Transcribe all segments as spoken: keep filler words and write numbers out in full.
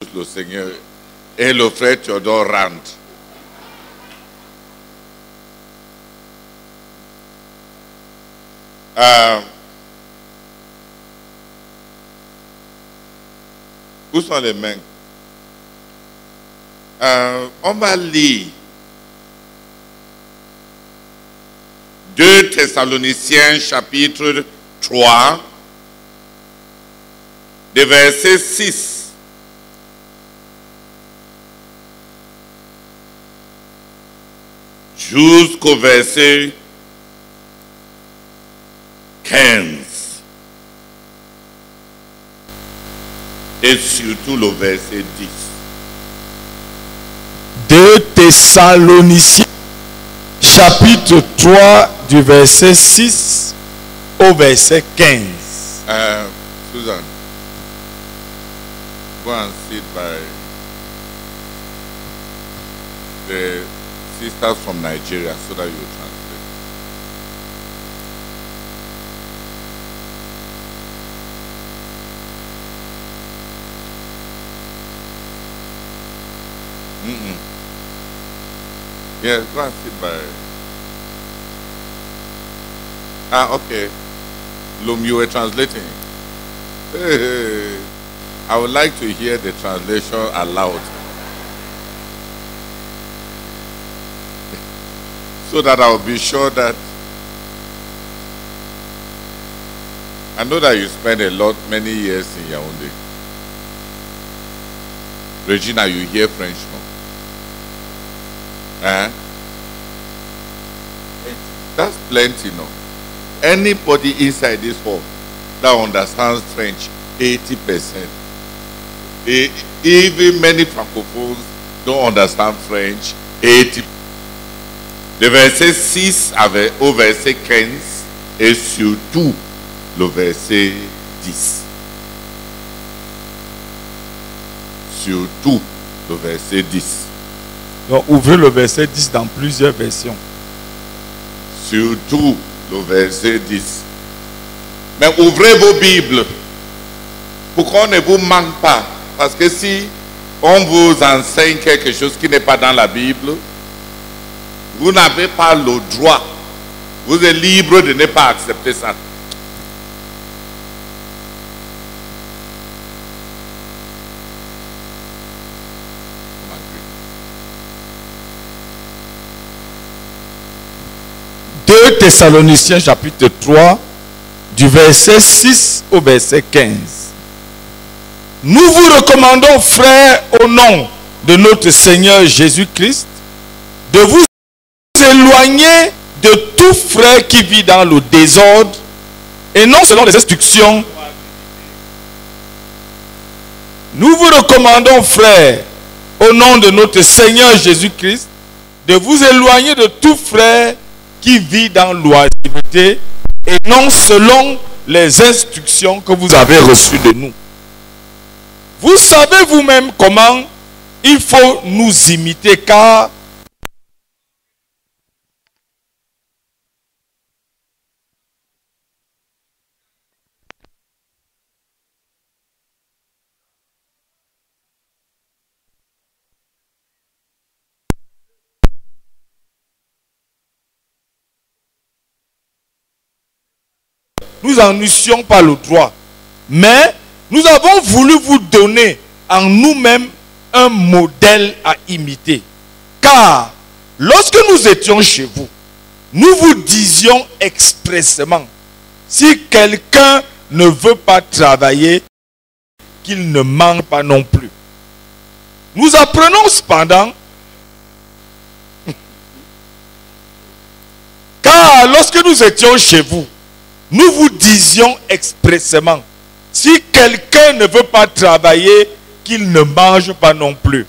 le Seigneur. Et le frère Théodore rentre. Euh, où sont les mains? Euh, on va lire deux Thessaloniciens chapitre trois, de verset six jusqu'au verset quinze. Et surtout le verset dix. deux Thessaloniciens, chapitre trois, du verset six au verset quinze. Uh, Susan, go and sit by the sisters from Nigeria so that you translate. Mm-mm. Yes, go and sit by. Ah, okay. Loom, you were translating. Hey, I would like to hear the translation aloud. So that I'll be sure that I know that you spent a lot, many years in Yaoundé. Regina, you hear French now? Eh? That's plenty now. Anybody inside this hall that understands French, eighty percent. Even many francophones don't understand French, eighty percent. Le verset six au verset quinze et surtout le verset dix. Surtout le verset dix. Donc ouvrez le verset dix dans plusieurs versions. Surtout le verset dix. Mais ouvrez vos Bibles pour qu'on ne vous manque pas. Parce que si on vous enseigne quelque chose qui n'est pas dans la Bible, vous n'avez pas le droit. Vous êtes libre de ne pas accepter ça. deux Thessaloniciens chapitre trois, du verset six au verset quinze. Nous vous recommandons, frères, au nom de notre Seigneur Jésus-Christ, de vous éloigner de tout frère qui vit dans le désordre et non selon les instructions. Nous vous recommandons, frères, au nom de notre Seigneur Jésus-Christ, de vous éloigner de tout frère qui vit dans l'oisiveté et non selon les instructions que vous avez reçues de nous. Vous savez vous-même comment il faut nous imiter, car nous en eussions pas le droit. Mais nous avons voulu vous donner en nous-mêmes un modèle à imiter. Car lorsque nous étions chez vous, nous vous disions expressément, si quelqu'un ne veut pas travailler, qu'il ne mange pas non plus. Nous apprenons cependant, car lorsque nous étions chez vous, nous vous disions expressément, si quelqu'un ne veut pas travailler, qu'il ne mange pas non plus.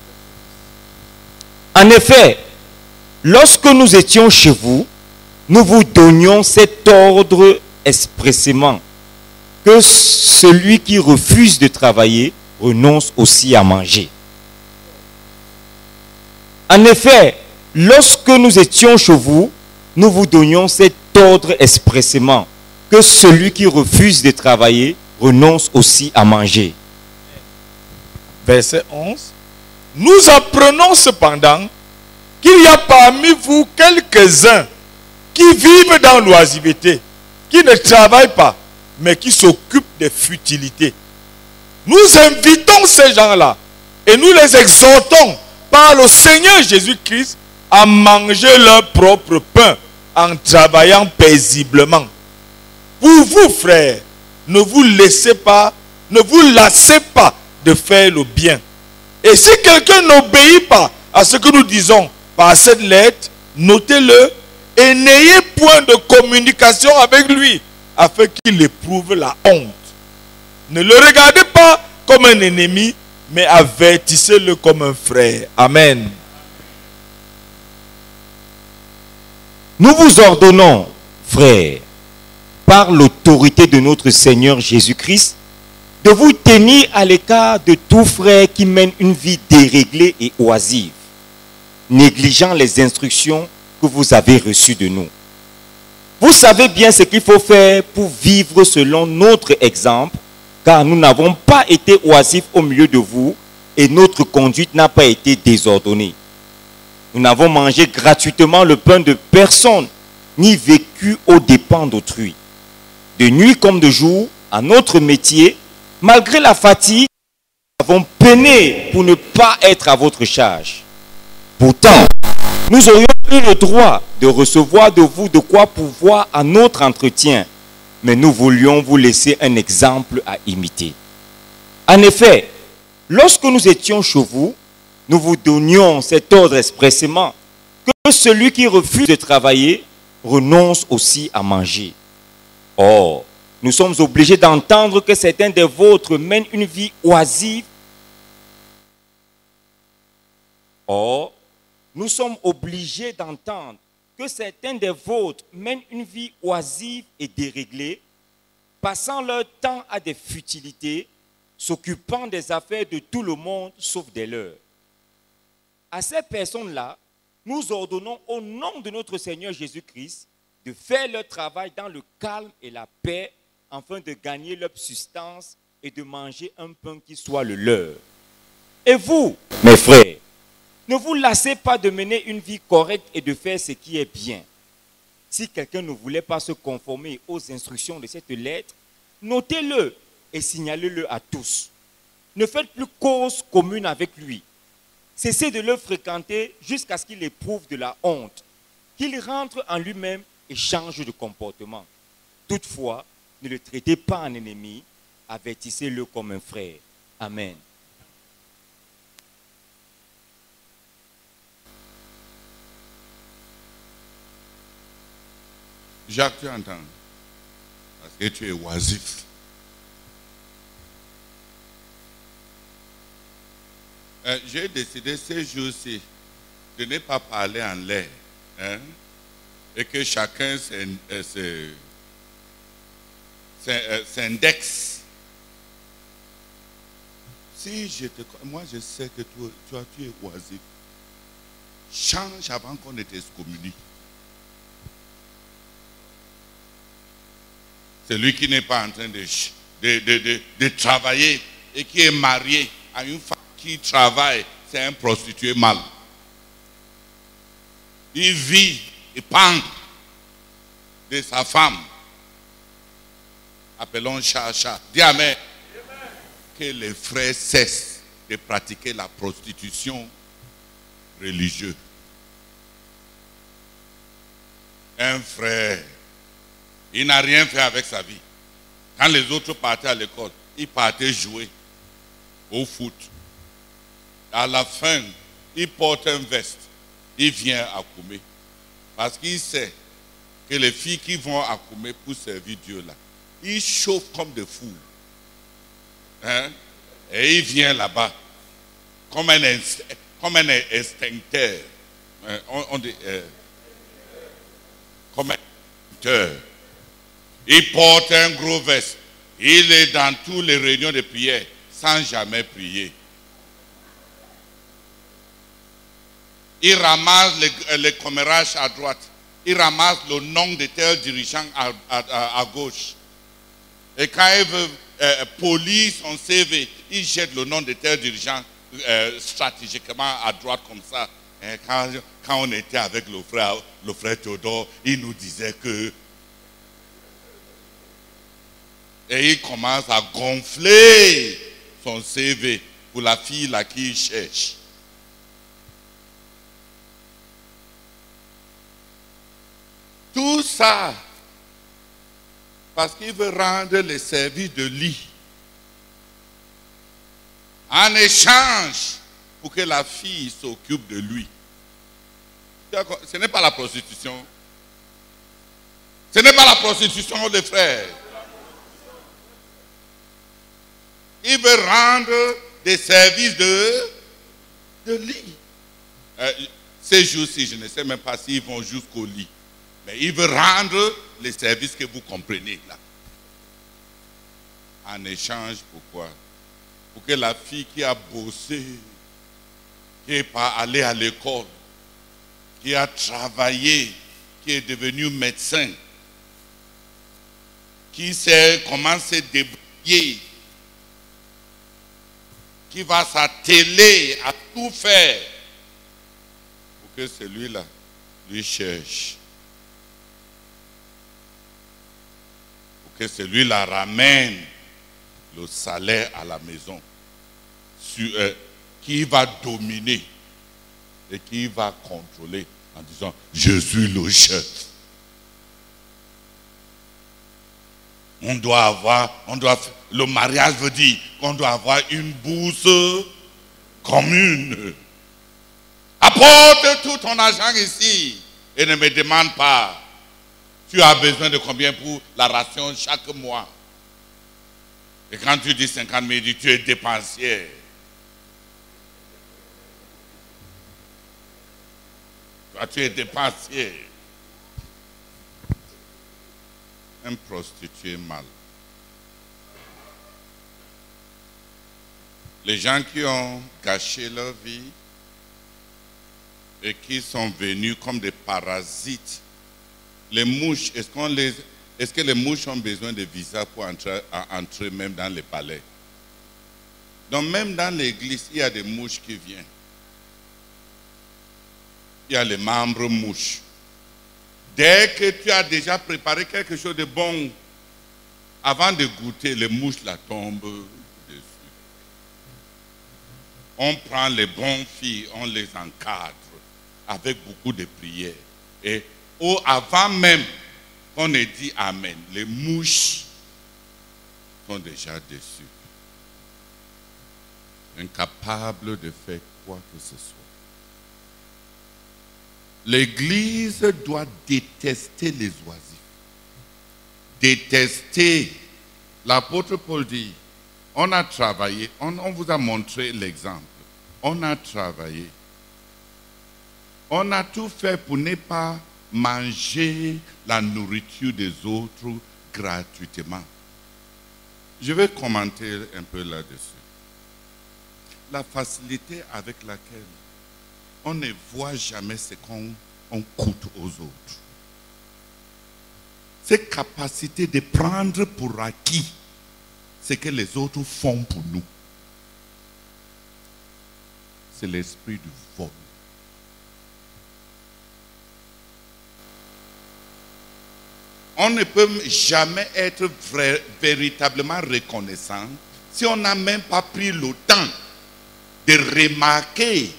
En effet, lorsque nous étions chez vous, nous vous donnions cet ordre expressément, que celui qui refuse de travailler renonce aussi à manger. En effet, lorsque nous étions chez vous, nous vous donnions cet ordre expressément, que celui qui refuse de travailler renonce aussi à manger. verset onze. Nous apprenons cependant qu'il y a parmi vous quelques-uns qui vivent dans l'oisiveté, qui ne travaillent pas, mais qui s'occupent des futilités. Nous invitons ces gens-là et nous les exhortons par le Seigneur Jésus-Christ à manger leur propre pain en travaillant paisiblement. Pour vous, frères, ne vous laissez pas, ne vous lassez pas de faire le bien. Et si quelqu'un n'obéit pas à ce que nous disons par cette lettre, notez-le et n'ayez point de communication avec lui afin qu'il éprouve la honte. Ne le regardez pas comme un ennemi, mais avertissez-le comme un frère. Amen. Nous vous ordonnons, frères, par l'autorité de notre Seigneur Jésus-Christ, de vous tenir à l'écart de tout frère qui mène une vie déréglée et oisive, négligeant les instructions que vous avez reçues de nous. Vous savez bien ce qu'il faut faire pour vivre selon notre exemple, car nous n'avons pas été oisifs au milieu de vous et notre conduite n'a pas été désordonnée. Nous n'avons mangé gratuitement le pain de personne, ni vécu aux dépens d'autrui. De nuit comme de jour, à notre métier, malgré la fatigue, nous avons peiné pour ne pas être à votre charge. Pourtant, nous aurions eu le droit de recevoir de vous de quoi pourvoir à notre entretien, mais nous voulions vous laisser un exemple à imiter. En effet, lorsque nous étions chez vous, nous vous donnions cet ordre expressément, que celui qui refuse de travailler renonce aussi à manger. Or, nous sommes obligés d'entendre que certains des vôtres mènent une vie oisive. Or, nous sommes obligés d'entendre que certains des vôtres mènent une vie oisive et déréglée, passant leur temps à des futilités, s'occupant des affaires de tout le monde sauf des leurs. À ces personnes-là, nous ordonnons au nom de notre Seigneur Jésus-Christ de faire leur travail dans le calme et la paix, afin de gagner leur substance et de manger un pain qui soit le leur. Et vous, mes frères, ne vous lassez pas de mener une vie correcte et de faire ce qui est bien. Si quelqu'un ne voulait pas se conformer aux instructions de cette lettre, notez-le et signalez-le à tous. Ne faites plus cause commune avec lui. Cessez de le fréquenter jusqu'à ce qu'il éprouve de la honte, qu'il rentre en lui-même et change de comportement. Toutefois, ne le traitez pas en ennemi, avertissez-le comme un frère. Amen. Jacques, tu entends? Parce que tu es oisif. Euh, J'ai décidé ces jours-ci de ne pas parler en l'air. Hein, et que chacun s'indexe. Si je te... Moi, je sais que toi, toi tu es oisif. Change avant qu'on ne t'excommunie. Celui qui n'est pas en train de, de, de, de, de travailler et qui est marié à une femme qui travaille, c'est un prostitué mâle. Il vit et pend de sa femme. Appelons chat chat. Dis amen. Que les frères cessent de pratiquer la prostitution religieuse. Un frère, il n'a rien fait avec sa vie. Quand les autres partaient à l'école, il partait jouer au foot. À la fin, il porte un veste. Il vient à Koumé. Parce qu'il sait que les filles qui vont à Koumé pour servir Dieu là, ils chauffent comme des fous. Hein? Et il vient là-bas comme un, inst comme un instincteur. Hein? On, on dit, euh, comme un instincteur. Il porte un gros veste. Il est dans toutes les réunions de prière sans jamais prier. Il ramasse les, les commérages à droite. Il ramasse le nom de tel dirigeant à, à, à, à gauche. Et quand il veut euh, polir son C V, il jette le nom de tel dirigeant euh, stratégiquement à droite comme ça. Et quand, quand on était avec le frère, le frère Théodore, il nous disait que... Et il commence à gonfler son C V pour la fille là qu'il cherche. Tout ça, parce qu'il veut rendre les services de lit en échange pour que la fille s'occupe de lui. Ce n'est pas la prostitution. Ce n'est pas la prostitution, les frères. Il veut rendre des services de, de lit. Euh, ces jours-ci, je ne sais même pas s'ils vont jusqu'au lit. Mais il veut rendre les services que vous comprenez là. En échange, pourquoi? Pour que la fille qui a bossé, qui n'est pas allée à l'école, qui a travaillé, qui est devenue médecin, qui sait comment se débrouiller, qui va s'atteler à tout faire pour que celui-là lui cherche. Pour que celui-là ramène le salaire à la maison. Sur, euh, qui va dominer et qui va contrôler en disant « Je suis le chef ». On doit avoir, on doit, le mariage veut dire qu'on doit avoir une bourse commune. Apporte tout ton argent ici et ne me demande pas. Tu as besoin de combien pour la ration chaque mois? Et quand tu dis cinquante mille, tu es dépensier. Toi, tu es dépensier. Un prostitué mal. Les gens qui ont gâché leur vie et qui sont venus comme des parasites. Les mouches, est-ce qu'on les, est-ce que les mouches ont besoin de visa pour entrer, entrer même dans les palais? Donc même dans l'église, il y a des mouches qui viennent. Il y a les membres mouches. Dès que tu as déjà préparé quelque chose de bon, avant de goûter, les mouches la tombent dessus. On prend les bonnes filles, on les encadre avec beaucoup de prières. Et au, avant même qu'on ait dit Amen, les mouches sont déjà dessus. Incapables de faire quoi que ce soit. L'Église doit détester les oisifs. Détester. L'apôtre Paul dit, on a travaillé, on, on vous a montré l'exemple. On a travaillé. On a tout fait pour ne pas manger la nourriture des autres gratuitement. Je vais commenter un peu là-dessus. La facilité avec laquelle on ne voit jamais ce qu'on on coûte aux autres. Cette capacité de prendre pour acquis ce que les autres font pour nous. C'est l'esprit du vol. On ne peut jamais être vrai, véritablement reconnaissant si on n'a même pas pris le temps de remarquer,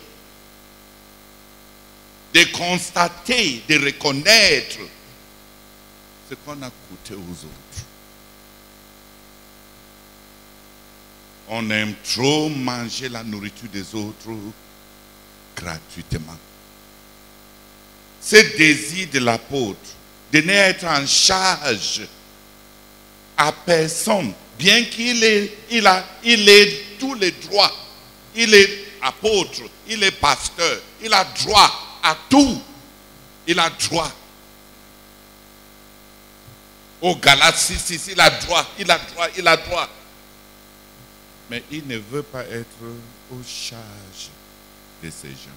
de constater, de reconnaître ce qu'on a coûté aux autres. On aime trop manger la nourriture des autres gratuitement. Ce désir de l'apôtre de n'être en charge à personne, bien qu'il ait, il a, il ait tous les droits, il est apôtre, il est pasteur, il a droit à tout. Il a droit. Au Galates six, six, il a droit, il a droit, il a droit. Mais il ne veut pas être aux charges de ces gens.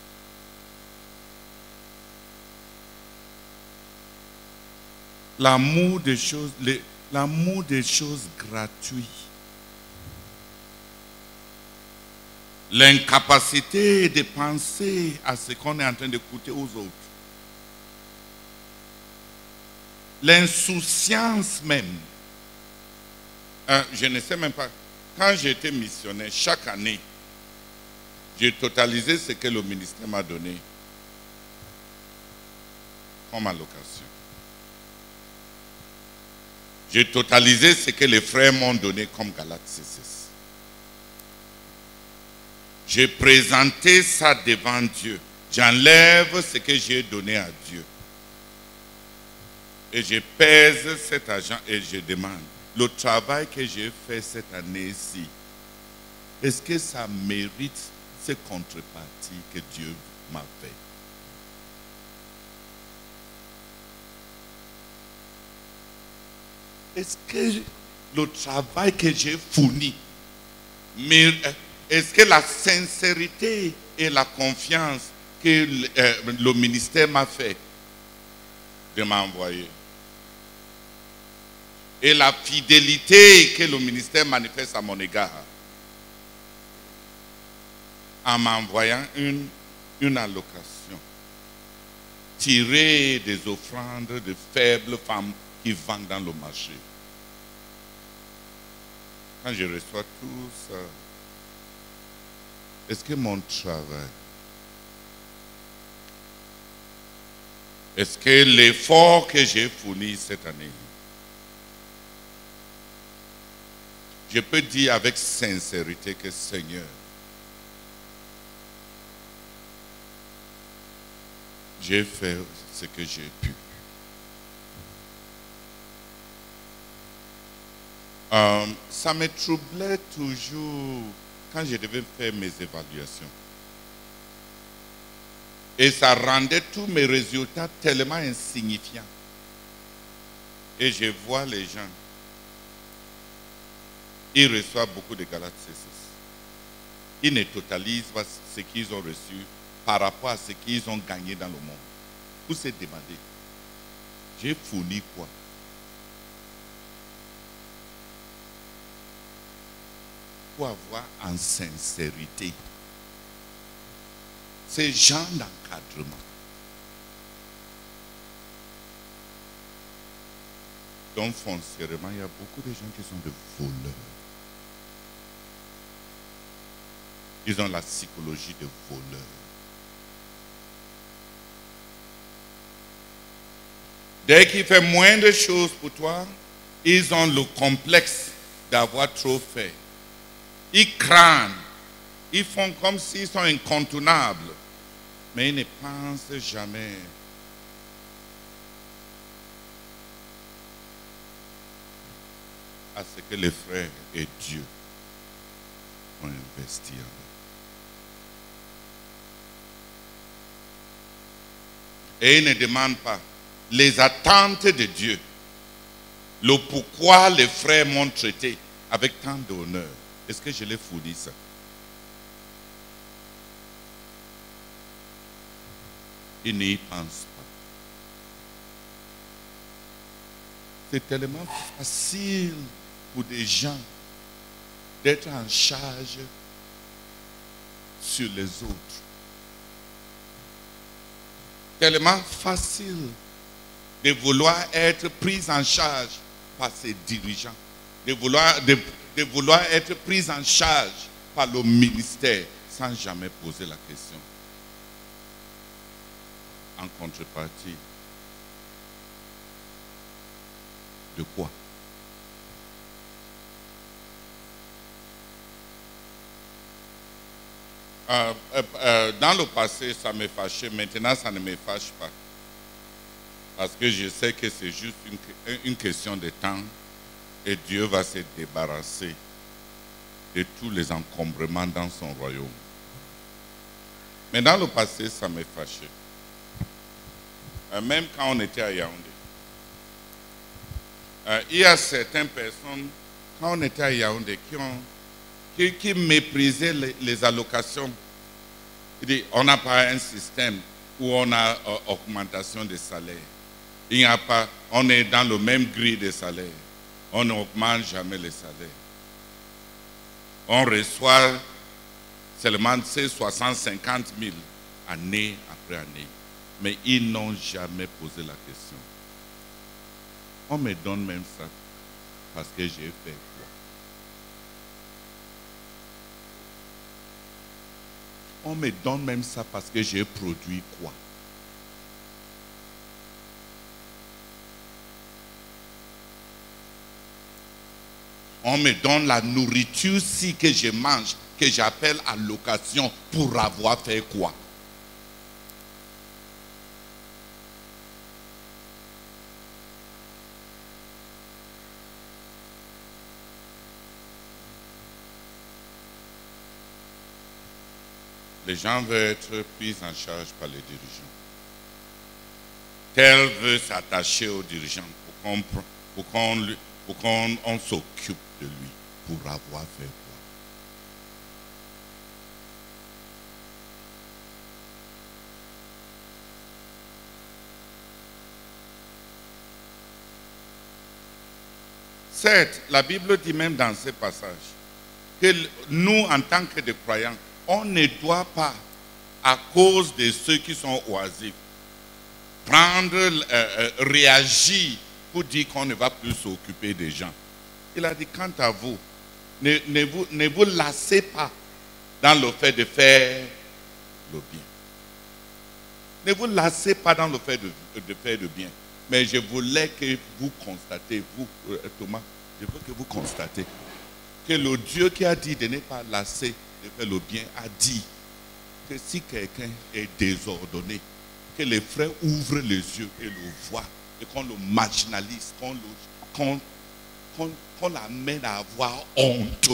L'amour des choses, l'amour des choses gratuites L'incapacité de penser à ce qu'on est en train d'écouter aux autres. L'insouciance même. Euh, je ne sais même pas. Quand j'étais missionnaire, chaque année, j'ai totalisé ce que le ministère m'a donné comme allocation. J'ai totalisé ce que les frères m'ont donné comme Galates six six. J'ai présenté ça devant Dieu. J'enlève ce que j'ai donné à Dieu. Et je pèse cet argent et je demande, le travail que j'ai fait cette année-ci, est-ce que ça mérite ces contreparties que Dieu m'a fait? Est-ce que le travail que j'ai fourni, est-ce que la sincérité et la confiance que le, euh, le ministère m'a fait de m'envoyer, et la fidélité que le ministère manifeste à mon égard en m'envoyant une, une allocation tirée des offrandes de faibles femmes qui vendent dans le marché. Quand je reçois tout ça, est-ce que mon travail, est-ce que l'effort que j'ai fourni cette année, je peux dire avec sincérité que Seigneur, j'ai fait ce que j'ai pu. Euh, ça me troublait toujours quand je devais faire mes évaluations. Et ça rendait tous mes résultats tellement insignifiants. Et je vois les gens, ils reçoivent beaucoup de Galates six six. Ils ne totalisent pas ce qu'ils ont reçu par rapport à ce qu'ils ont gagné dans le monde. Vous se demandez, j'ai fourni quoi? Pour avoir en sincérité ces gens d'encadrement. Donc foncièrement, il y a beaucoup de gens qui sont des voleurs. Ils ont la psychologie de voleurs. Dès qu'il fait moins de choses pour toi, ils ont le complexe d'avoir trop fait. Ils craignent, ils font comme s'ils sont incontournables, mais ils ne pensent jamais à ce que les frères et Dieu ont investi en eux. Et ils ne demandent pas les attentes de Dieu, le pourquoi les frères m'ont traité avec tant d'honneur. Est-ce que je l'ai fourni ça? Ils n'y pensent pas. C'est tellement facile pour des gens d'être en charge sur les autres. Tellement facile de vouloir être pris en charge par ses dirigeants, de vouloir, de, de vouloir être pris en charge par le ministère sans jamais poser la question. En contrepartie, de quoi? Euh, euh, euh, dans le passé, ça me fâchait. Maintenant, ça ne me fâche pas. Parce que je sais que c'est juste une, une question de temps et Dieu va se débarrasser de tous les encombrements dans son royaume. Mais dans le passé, ça me fâchait. Euh, même quand on était à Yaoundé. Euh, il y a certaines personnes, quand on était à Yaoundé, qui, ont, qui, qui méprisaient les, les allocations. Il dit, on n'a pas un système où on a euh, augmentation des salaires. Il n'y a pas, on est dans le même grille de salaire. On n'augmente jamais les salaires. On reçoit seulement c'est soixante, cinquante mille année après année. Mais ils n'ont jamais posé la question. On me donne même ça parce que j'ai fait quoi? On me donne même ça parce que j'ai produit quoi? On me donne la nourriture si que je mange, que j'appelle à location pour avoir fait quoi? Les gens veulent être pris en charge par les dirigeants. Tel veut s'attacher aux dirigeants pour qu'on pour qu'on pour qu'on on s'occupe de lui pour avoir fait quoi? Certes, la Bible dit même dans ce passage que nous, en tant que des croyants, on ne doit pas, à cause de ceux qui sont oisifs, prendre, euh, euh, réagir pour dire qu'on ne va plus s'occuper des gens. Il a dit, quant à vous, ne, ne vous, ne vous lassez pas dans le fait de faire le bien. Ne vous lassez pas dans le fait de, de faire le bien. Mais je voulais que vous constatez, vous, euh, Thomas, je veux que vous constatez que le Dieu qui a dit de ne pas lasser de faire le bien a dit que si quelqu'un est désordonné, que les frères ouvrent les yeux et le voient, et qu'on le marginalise, qu'on le, qu'on, qu'on, qu'on l'amène à avoir honte.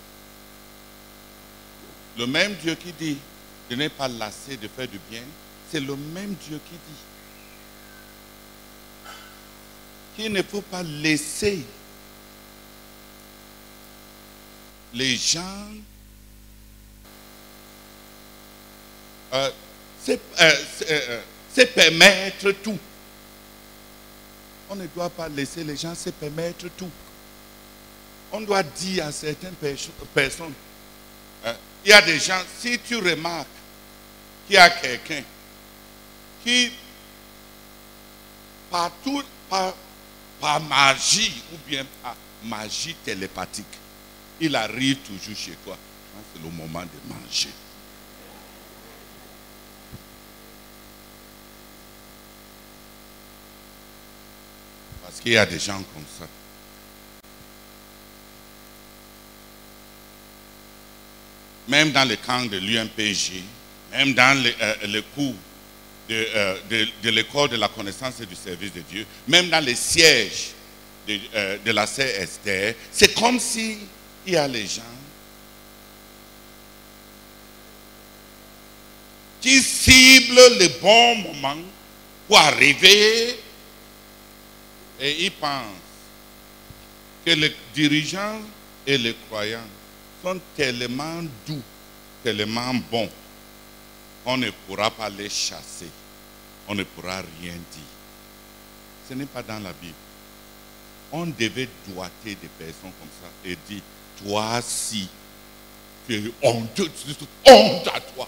Le même Dieu qui dit de ne pas lasser de faire du bien, c'est le même Dieu qui dit qu'il ne faut pas laisser les gens euh, se, euh, se, euh, se permettre tout. On ne doit pas laisser les gens se permettre tout. On doit dire à certaines personnes, euh, il y a des gens, si tu remarques qu'il y a quelqu'un qui, par, tout, par, par magie ou bien par magie télépathique, il arrive toujours chez toi. C'est le moment de manger. Parce qu'il y a des gens comme ça. Même dans le camp de l'U M P J, même dans le, euh, le cours de, euh, de, de l'école de la connaissance et du service de Dieu, même dans les sièges de, euh, de la C S D R, c'est comme si il y a les gens qui ciblent le bon moment pour arriver et ils pensent que les dirigeants et les croyants sont tellement doux, tellement bons, on ne pourra pas les chasser, on ne pourra rien dire. Ce n'est pas dans la Bible. On devait doiter des personnes comme ça et dire, toi si, tu es honteux, honte à toi.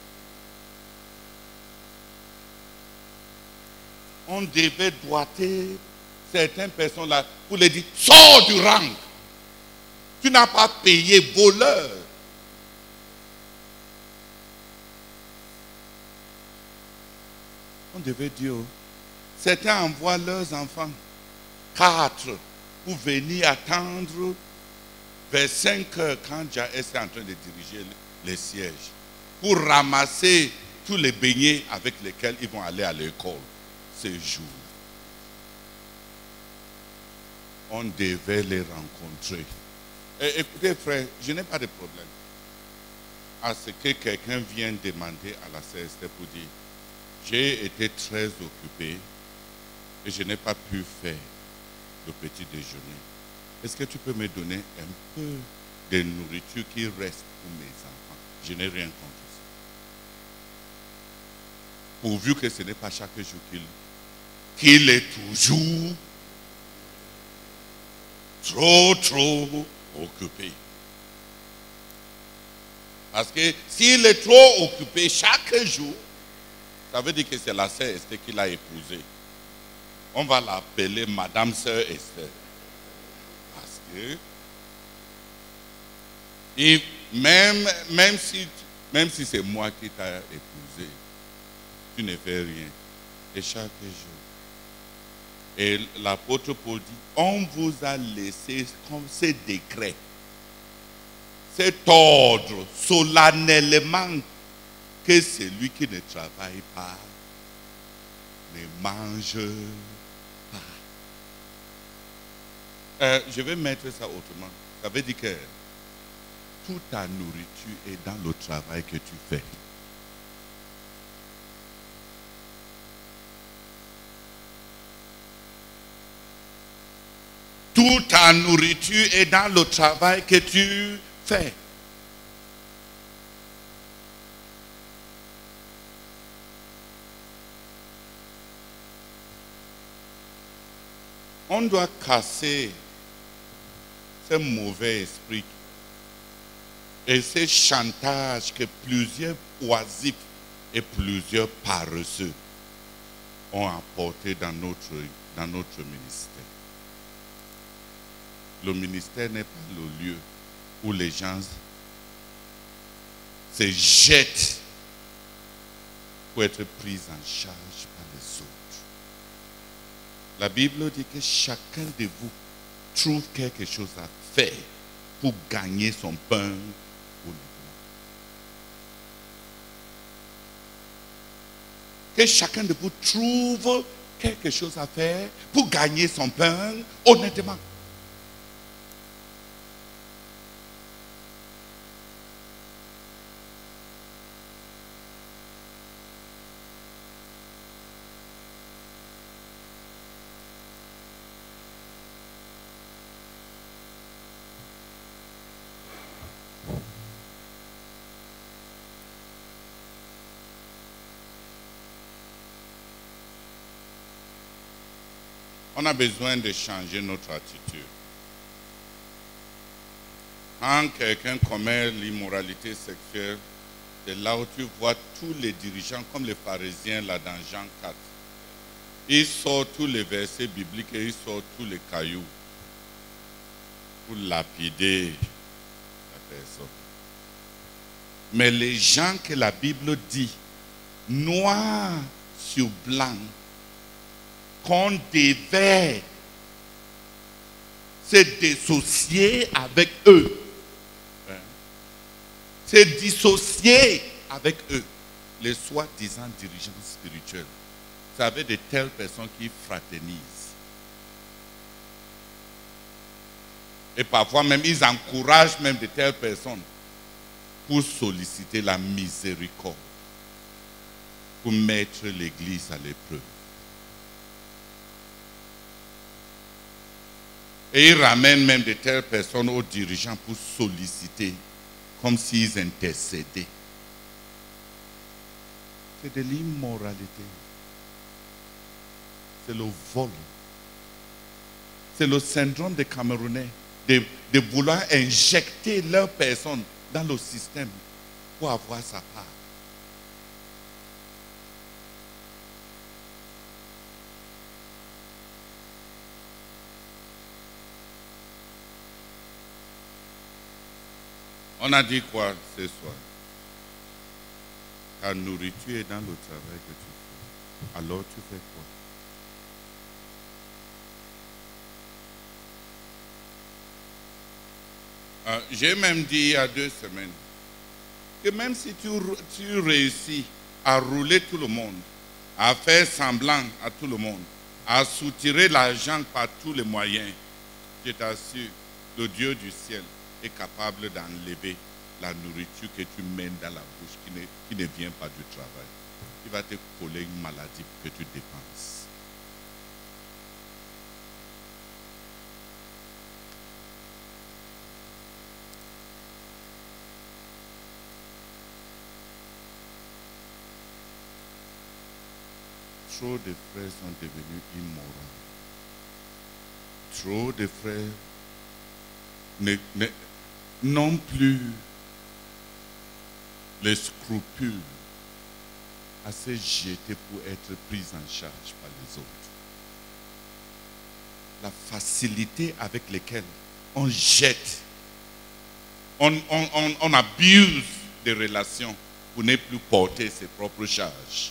On devait doiter certaines personnes là pour les dire, sors du rang. Tu n'as pas payé voleur. On devait dire, certains envoient leurs enfants, quatre, pour venir attendre vers cinq heures quand Jaès est en train de diriger les sièges, pour ramasser tous les beignets avec lesquels ils vont aller à l'école ce jour. On devait les rencontrer. Et écoutez, frère, je n'ai pas de problème à ce que quelqu'un vienne demander à la C S T pour dire, j'ai été très occupé et je n'ai pas pu faire le petit déjeuner. Est-ce que tu peux me donner un peu de nourriture qui reste pour mes enfants? Je n'ai rien contre ça. Pourvu que ce n'est pas chaque jour qu'il qu'il est toujours trop, trop occupé. Parce que s'il est trop occupé chaque jour, ça veut dire que c'est la sœur Esther qui l'a épousée. On va l'appeler Madame Sœur Esther. Parce que, et même, même si, même si c'est moi qui t'ai épousé, tu ne fais rien. Et chaque jour. Et l'apôtre Paul dit, on vous a laissé comme ces décrets, cet ordre solennellement, que celui qui ne travaille pas ne mange pas. Euh, je vais mettre ça autrement. Ça veut dire que toute ta nourriture est dans le travail que tu fais. Toute ta nourriture est dans le travail que tu fais. On doit casser ce mauvais esprit et ce chantage que plusieurs oisifs et plusieurs paresseux ont apporté dans notre, dans notre ministère. Le ministère n'est pas le lieu où les gens se jettent pour être pris en charge par les autres. La Bible dit que chacun de vous trouve quelque chose à faire pour gagner son pain honnêtement. Que chacun de vous trouve quelque chose à faire pour gagner son pain honnêtement. On a besoin de changer notre attitude. Quand quelqu'un commet l'immoralité sexuelle, c'est là où tu vois tous les dirigeants, comme les pharisiens là dans Jean quatre. Ils sortent tous les versets bibliques et ils sortent tous les cailloux pour lapider la personne. Mais les gens que la Bible dit, noir sur blanc, qu'on devait se dissocier avec eux. Hein? Se dissocier avec eux. Les soi-disant dirigeants spirituels. Vous savez, de telles personnes qui fraternisent. Et parfois même, ils encouragent même de telles personnes pour solliciter la miséricorde. Pour mettre l'Église à l'épreuve. Et ils ramènent même de telles personnes aux dirigeants pour solliciter, comme s'ils intercédaient. C'est de l'immoralité. C'est le vol. C'est le syndrome des Camerounais, de, de vouloir injecter leur personne dans le système pour avoir sa part. On a dit quoi ce soir? Ta nourriture est dans le travail que tu fais. Alors tu fais quoi? Euh, J'ai même dit il y a deux semaines que même si tu, tu réussis à rouler tout le monde, à faire semblant à tout le monde, à soutirer l'argent par tous les moyens, je t'assure, le Dieu du ciel est capable d'enlever la nourriture que tu mènes dans la bouche qui ne, qui ne vient pas du travail. Il va te coller une maladie que tu dépenses. Trop de frères sont devenus immoraux. Trop de frères ne, ne, non plus les scrupules à se jeter pour être pris en charge par les autres. La facilité avec laquelle on jette, on, on, on, on abuse des relations pour ne plus porter ses propres charges.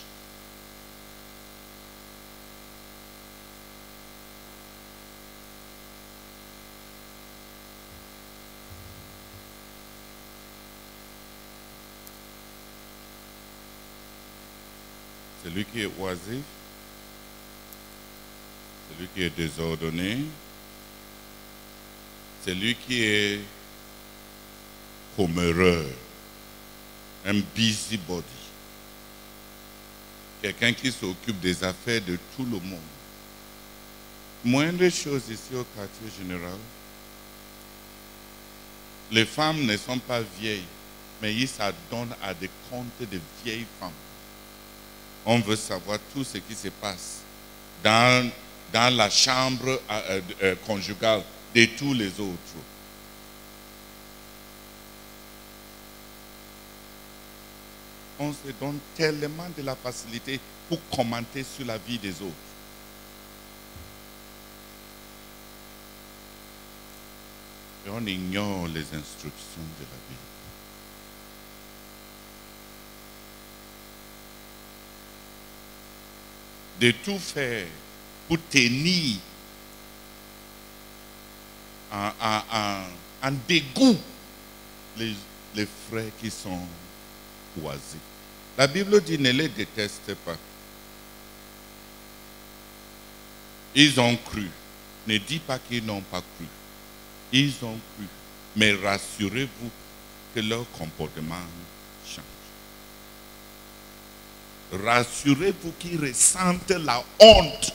Celui qui est oisif, celui qui est désordonné, celui qui est commeureur, un busybody, quelqu'un qui s'occupe des affaires de tout le monde. Moindre chose ici au quartier général, les femmes ne sont pas vieilles, mais ils s'adonnent à des comptes de vieilles femmes. On veut savoir tout ce qui se passe dans, dans la chambre euh, euh, conjugale de tous les autres. On se donne tellement de la facilité pour commenter sur la vie des autres. Et on ignore les instructions de la Bible. De tout faire pour tenir en, en, en, en dégoût les, les frères qui sont oisifs. La Bible dit ne les détestez pas. Ils ont cru. Ne dis pas qu'ils n'ont pas cru. Ils ont cru. Mais rassurez-vous que leur comportement change. Rassurez-vous qu'ils ressentent la honte.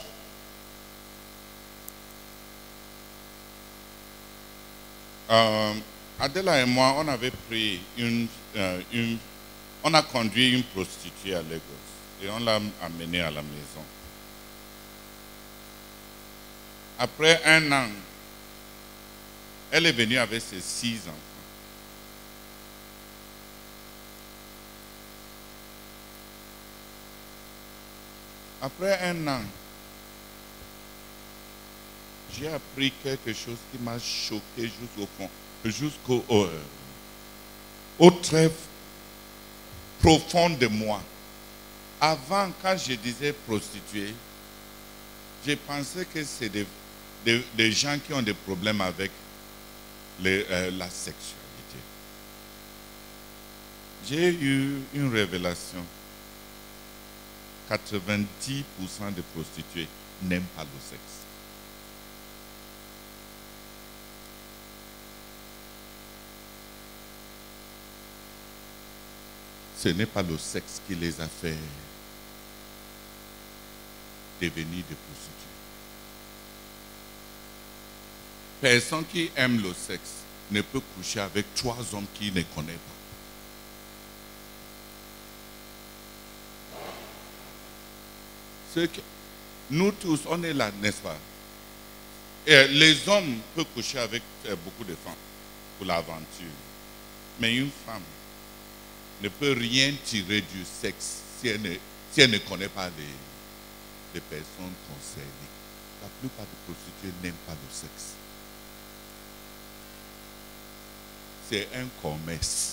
Euh, Adela et moi, on avait pris une, euh, une... On a conduit une prostituée à Lagos et on l'a amenée à la maison. Après un an, elle est venue avec ses six enfants. Après un an, j'ai appris quelque chose qui m'a choqué jusqu'au fond, jusqu'au au, au très profond de moi. Avant, quand je disais prostituée, je pensais que c'est des, des, des gens qui ont des problèmes avec les, euh, la sexualité. J'ai eu une révélation. quatre-vingt-dix pour cent des prostituées n'aiment pas le sexe. Ce n'est pas le sexe qui les a fait devenir des prostituées. Personne qui aime le sexe ne peut coucher avec trois hommes qu'il ne connaît pas. Ce que nous tous, on est là, n'est-ce pas? Et les hommes peuvent coucher avec beaucoup de femmes pour l'aventure. Mais une femme ne peut rien tirer du sexe si elle ne, si elle ne connaît pas les, les personnes concernées. La plupart des prostituées n'aiment pas le sexe. C'est un commerce.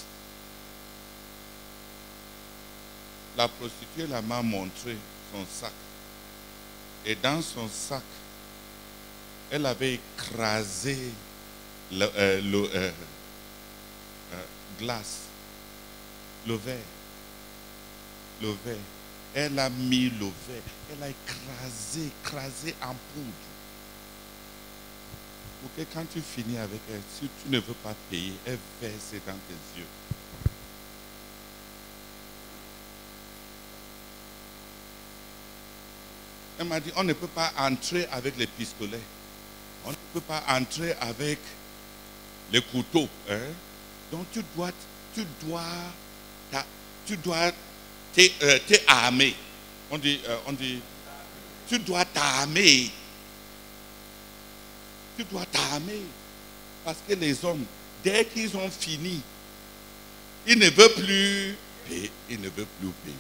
La prostituée là m'a montré son sac. Et dans son sac, elle avait écrasé le, euh, le euh, euh, glace, le verre, le verre. Elle a mis le verre, elle a écrasé, écrasé en poudre. Pour que quand tu finis avec elle, si tu ne veux pas payer, elle verse dans tes yeux. Elle m'a dit, on ne peut pas entrer avec les pistolets. On ne peut pas entrer avec les couteaux. Hein? Donc tu dois, tu dois, tu dois t'armer. On dit, euh, on dit, tu dois t'armer. Tu dois t'armer. Parce que les hommes, dès qu'ils ont fini, ils ne veulent plus payer, il ne veut plus payer.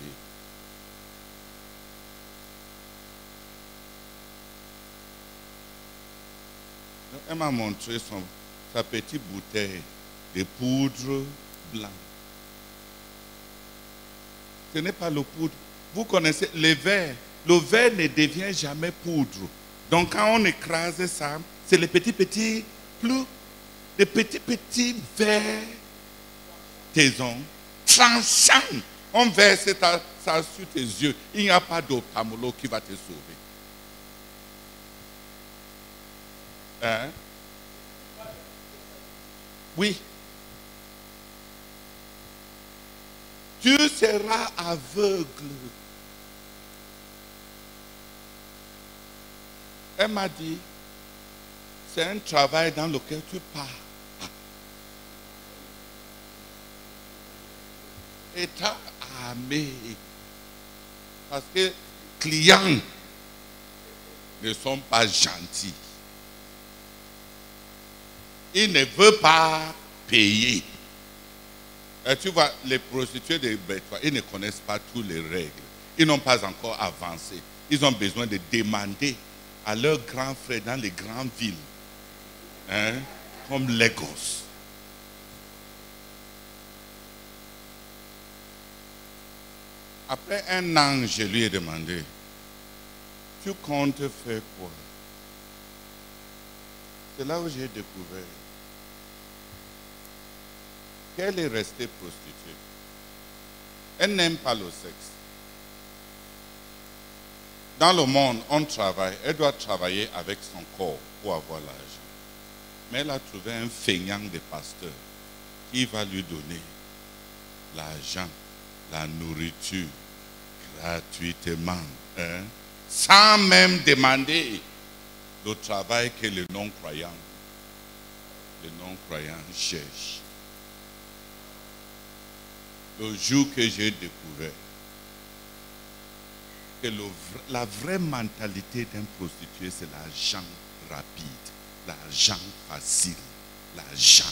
Donc, elle m'a montré son, sa petite bouteille de poudre blanche. Ce n'est pas le poudre. Vous connaissez le verre. Le verre ne devient jamais poudre. Donc quand on écrase ça, c'est les petits petits plus, les petits petits verres taisons tranchants. On verse ça, ça sur tes yeux. Il n'y a pas d'ophtalmologue qui va te sauver. Hein? Oui. Tu seras aveugle. Elle m'a dit, c'est un travail dans lequel tu pars. Et t'as amé. Parce que les clients ne sont pas gentils. Ils ne veulent pas payer. Et tu vois, les prostituées de Bétois, ils ne connaissent pas toutes les règles. Ils n'ont pas encore avancé. Ils ont besoin de demander à leurs grands frères dans les grandes villes, hein, comme Lagos. Après un an, je lui ai demandé, tu comptes faire quoi? C'est là où j'ai découvert qu'elle est restée prostituée. Elle n'aime pas le sexe. Dans le monde, on travaille. Elle doit travailler avec son corps pour avoir l'argent. Mais elle a trouvé un feignant de pasteur qui va lui donner l'argent, la nourriture, gratuitement, hein, sans même demander le travail que les non-croyants, les non-croyants cherchent. Le jour que j'ai découvert que le, la vraie mentalité d'un prostitué, c'est l'argent rapide, l'argent facile, l'argent.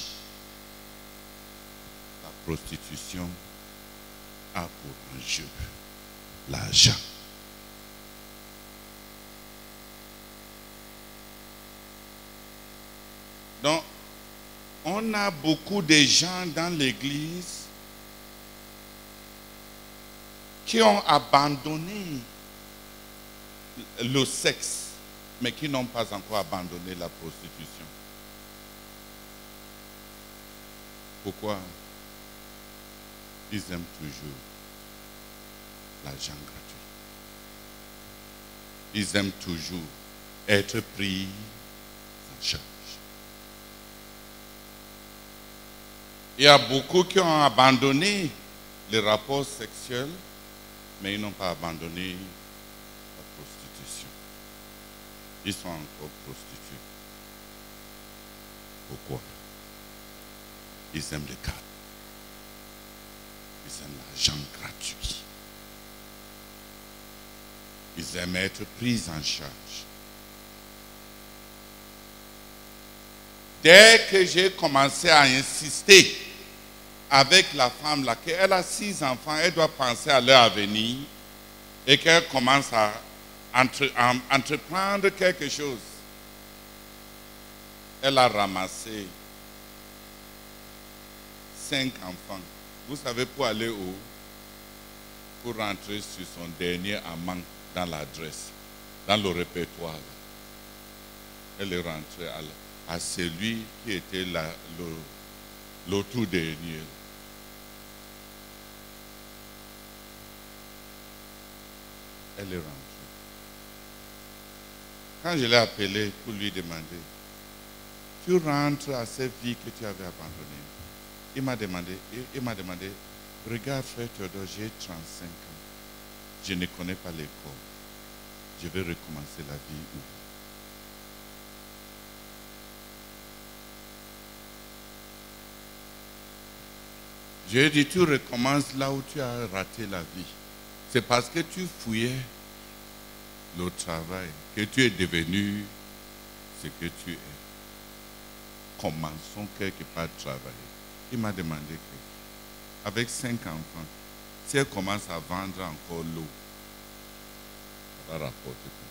La prostitution a pour enjeu l'argent. Donc, on a beaucoup de gens dans l'église qui ont abandonné le sexe, mais qui n'ont pas encore abandonné la prostitution. Pourquoi? Ils aiment toujours l'argent gratuit. Ils aiment toujours être pris en charge. Il y a beaucoup qui ont abandonné les rapports sexuels, mais ils n'ont pas abandonné la prostitution. Ils sont encore prostitués. Pourquoi? Ils aiment le cadre. Ils aiment l'argent gratuit. Ils aiment être pris en charge. Dès que j'ai commencé à insister avec la femme là, qu'elle a six enfants, elle doit penser à leur avenir et qu'elle commence à, entre, à entreprendre quelque chose. Elle a ramassé cinq enfants. Vous savez pour aller où? Pour rentrer sur son dernier amant dans l'adresse, dans le répertoire. Elle est rentrée à, à celui qui était la, le, le tout dernier. Elle est rentrée. Quand je l'ai appelé pour lui demander, tu rentres à cette vie que tu avais abandonnée. Il m'a demandé, il m'a demandé, regarde frère Théodore, j'ai trente-cinq ans. Je ne connais pas l'école. Je vais recommencer la vie où? Je lui ai dit, tu recommences là où tu as raté la vie. C'est parce que tu fouillais le travail que tu es devenu ce que tu es. Commençons quelque part à travailler. Il m'a demandé que, avec cinq enfants, Si elle commence à vendre encore l'eau, ça va rapporter pour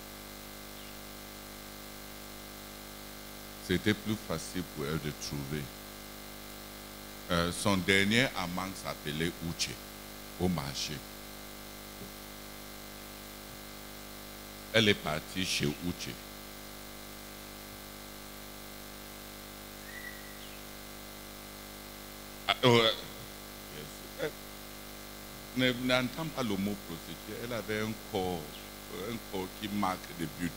vous. C'était plus facile pour elle de trouver. Euh, son dernier amant s'appelait Uche, au marché. Elle est partie chez Uche. Ah, euh, elle n'entend pas le mot prostituée. Elle avait un corps, un corps qui marque des buts.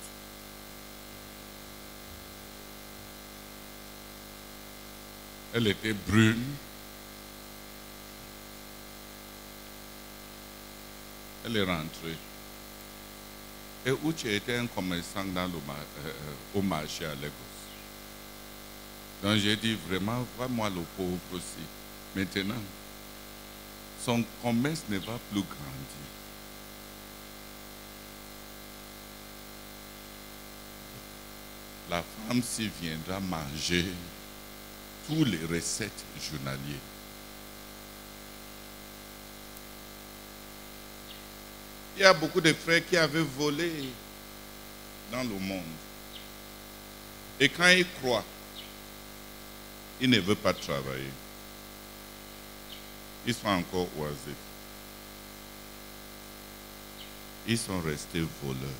Elle était brune. Elle est rentrée. Et Uche était un commerçant dans le, euh, au marché à Lagos. Donc j'ai dit vraiment, vois-moi le pauvre aussi. Maintenant, son commerce ne va plus grandir. La femme s'y viendra manger tous les recettes journalières. Il y a beaucoup de frères qui avaient volé dans le monde. Et quand ils croient, ils ne veulent pas travailler. Ils sont encore oisifs. Ils sont restés voleurs.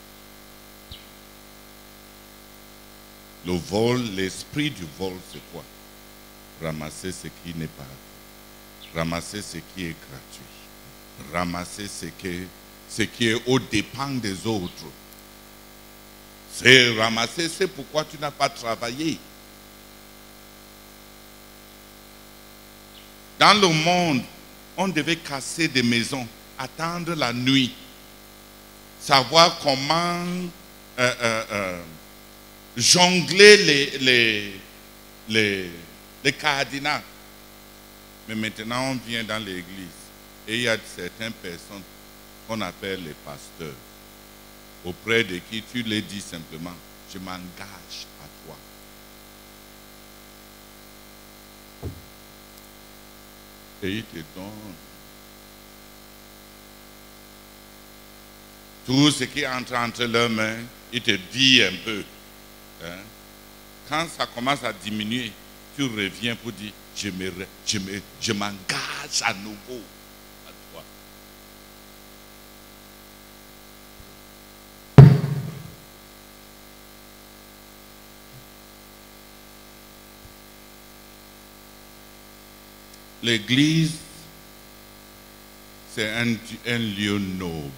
Le vol, l'esprit du vol, c'est quoi? Ramasser ce qui n'est pas, ramasser ce qui est gratuit, ramasser ce qui, ce qui est aux dépens des autres. C'est ramasser, c'est pourquoi tu n'as pas travaillé. Dans le monde, on devait casser des maisons, attendre la nuit, savoir comment euh, euh, euh, jongler les, les, les, les cadenas. Mais maintenant, on vient dans l'église et il y a certaines personnes qu'on appelle les pasteurs, auprès de qui tu les dis simplement, je m'engage à toi. Et il te donne tout ce qui entre entre leurs mains, il te dit un peu. Hein? Quand ça commence à diminuer, tu reviens pour dire, je, me, je, me, je m'engage à nouveau à toi. L'église, c'est un, un lieu noble.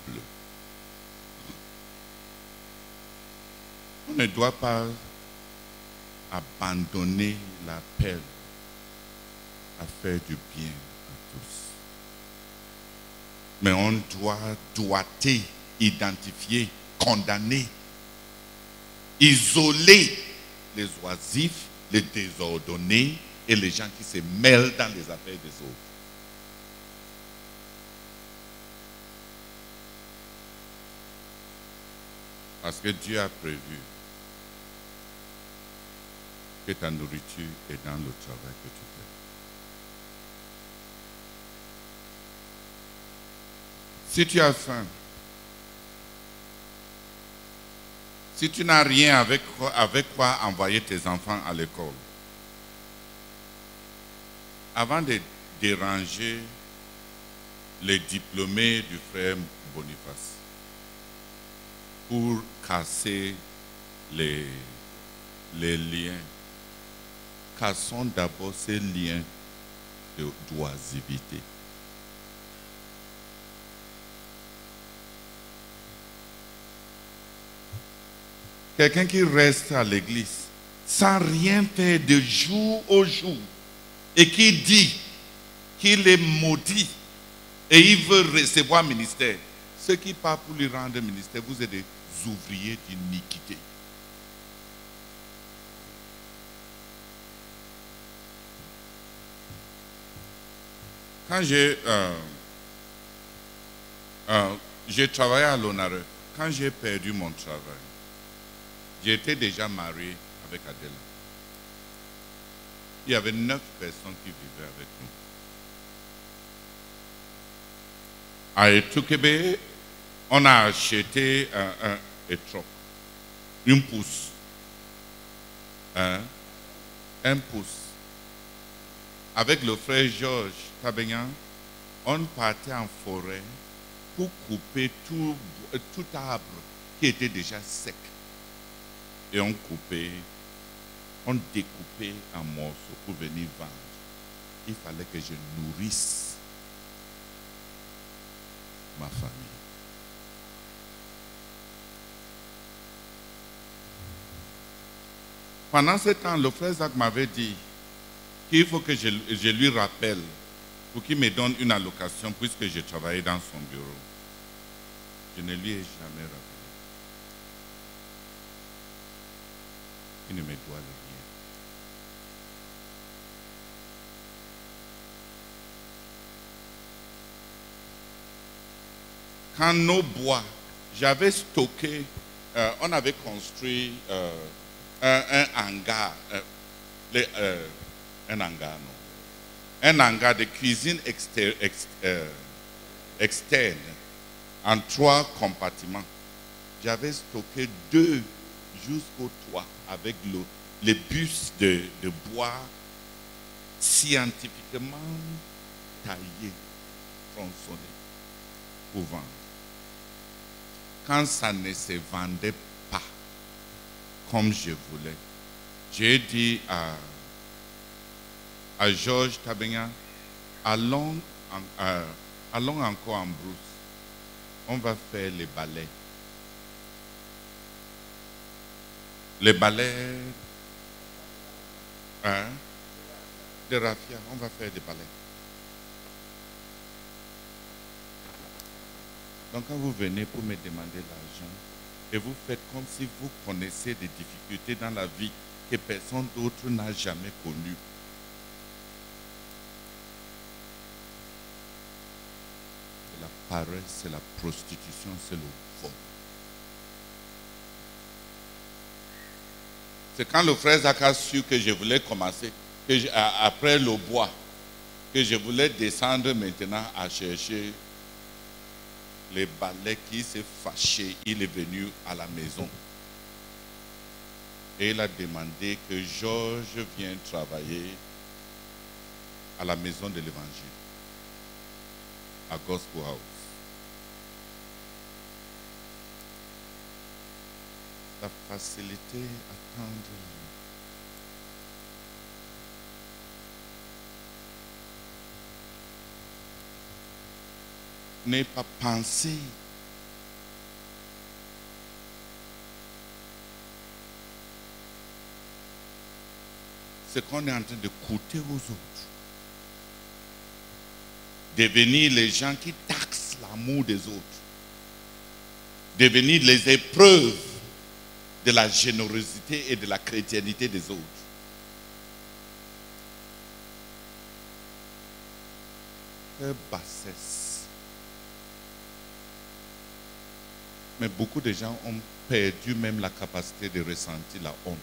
On ne doit pas abandonner l'appel à faire du bien à tous. Mais on doit doiter, identifier, condamner, isoler les oisifs, les désordonnés et les gens qui se mêlent dans les affaires des autres. Parce que Dieu a prévu que ta nourriture est dans le travail que tu fais. Si tu as faim, si tu n'as rien avec quoi, avec quoi envoyer tes enfants à l'école, avant de déranger les diplômés du frère Boniface, pour casser les, les liens, cassons d'abord ces liens de d'oisivité. Quelqu'un qui reste à l'église sans rien faire de jour au jour et qui dit qu'il est maudit et il veut recevoir ministère, ceux qui parlent pour lui rendre ministère, vous êtes des ouvriers d'iniquité. Quand j'ai euh, euh, j'ai travaillé à l'Honneur, quand j'ai perdu mon travail, j'étais déjà marié avec Adela. Il y avait neuf personnes qui vivaient avec nous. À Etukebe, on a acheté un, un, un troc, une pousse. Hein? Un pouce. Avec le frère Georges Tabegnan, on partait en forêt pour couper tout, tout arbre qui était déjà sec. Et on coupait, on découpait en morceaux pour venir vendre. Il fallait que je nourrisse ma famille. Pendant ce temps, le frère Zach m'avait dit qu'il faut que je, je lui rappelle pour qu'il me donne une allocation puisque je travaillais dans son bureau. Je ne lui ai jamais rappelé. Il ne me doit rien. Quand nos bois, j'avais stocké, euh, on avait construit euh, un, un hangar, euh, les, euh, un hangar, non, un hangar de cuisine exter, ex, euh, externe en trois compartiments. J'avais stocké deux jusqu'au toit avec le, les bus de, de bois scientifiquement taillés, tronçonnés pour vendre. Quand ça ne se vendait pas comme je voulais, j'ai dit à, à Georges Tabegnan, allons, en, euh, allons encore en brousse, on va faire les balais. Les balais hein, de raffia, on va faire des balais. Donc quand vous venez pour me demander l'argent, et vous faites comme si vous connaissez des difficultés dans la vie que personne d'autre n'a jamais connues. La paresse, c'est la prostitution, c'est le vol. C'est quand le frère Zach a su que je voulais commencer, que je, après le bois, que je voulais descendre maintenant à chercher les balais, qui s'est fâché. Il est venu à la maison. Et il a demandé que Georges vienne travailler à la maison de l'Évangile, à Gospel House. La facilité à tendre la main. N'aie pas pensé ce qu'on est en train de coûter aux autres. Devenir les gens qui taxent l'amour des autres. Devenir les épreuves de la générosité et de la chrétienté des autres. Quelle bassesse. Mais beaucoup de gens ont perdu même la capacité de ressentir la honte.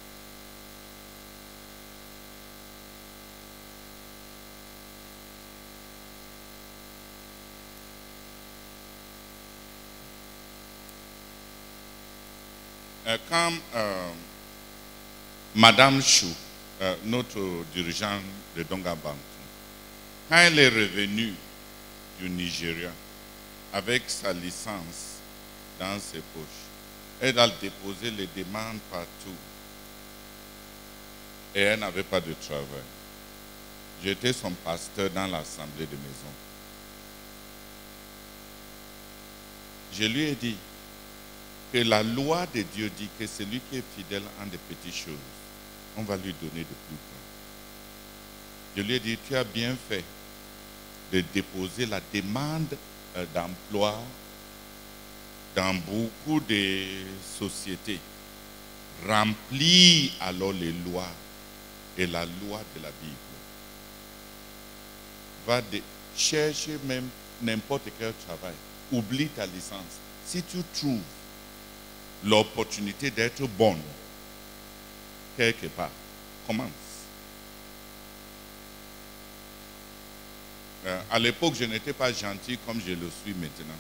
Euh, quand euh, Madame Chou, euh, notre dirigeante de Donga Bantu, quand elle est revenue du Nigeria avec sa licence dans ses poches, elle a déposé les demandes partout et elle n'avait pas de travail. J'étais son pasteur dans l'assemblée de maison. Je lui ai dit que la loi de Dieu dit que celui qui est fidèle en des petites choses, on va lui donner de plus grands. Je lui ai dit, tu as bien fait de déposer la demande d'emploi dans beaucoup de sociétés. Remplis alors les lois et la loi de la Bible. Va de, chercher même n'importe quel travail. Oublie ta licence. Si tu trouves l'opportunité d'être bonne quelque part, commence. Euh, à l'époque, je n'étais pas gentil comme je le suis maintenant.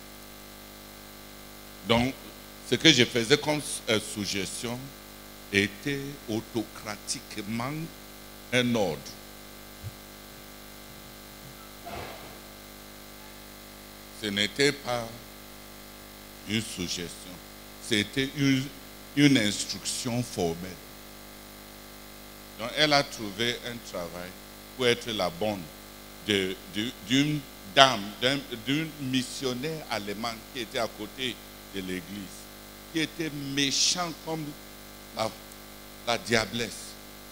Donc, ce que je faisais comme euh, suggestion était autocratiquement un ordre. Ce n'était pas une suggestion, c'était une, une instruction formelle. Donc, elle a trouvé un travail pour être la bonne de- de- d'une dame, d'un d'une missionnaire allemande qui était à côté de l'église, qui était méchant comme la, la diablesse.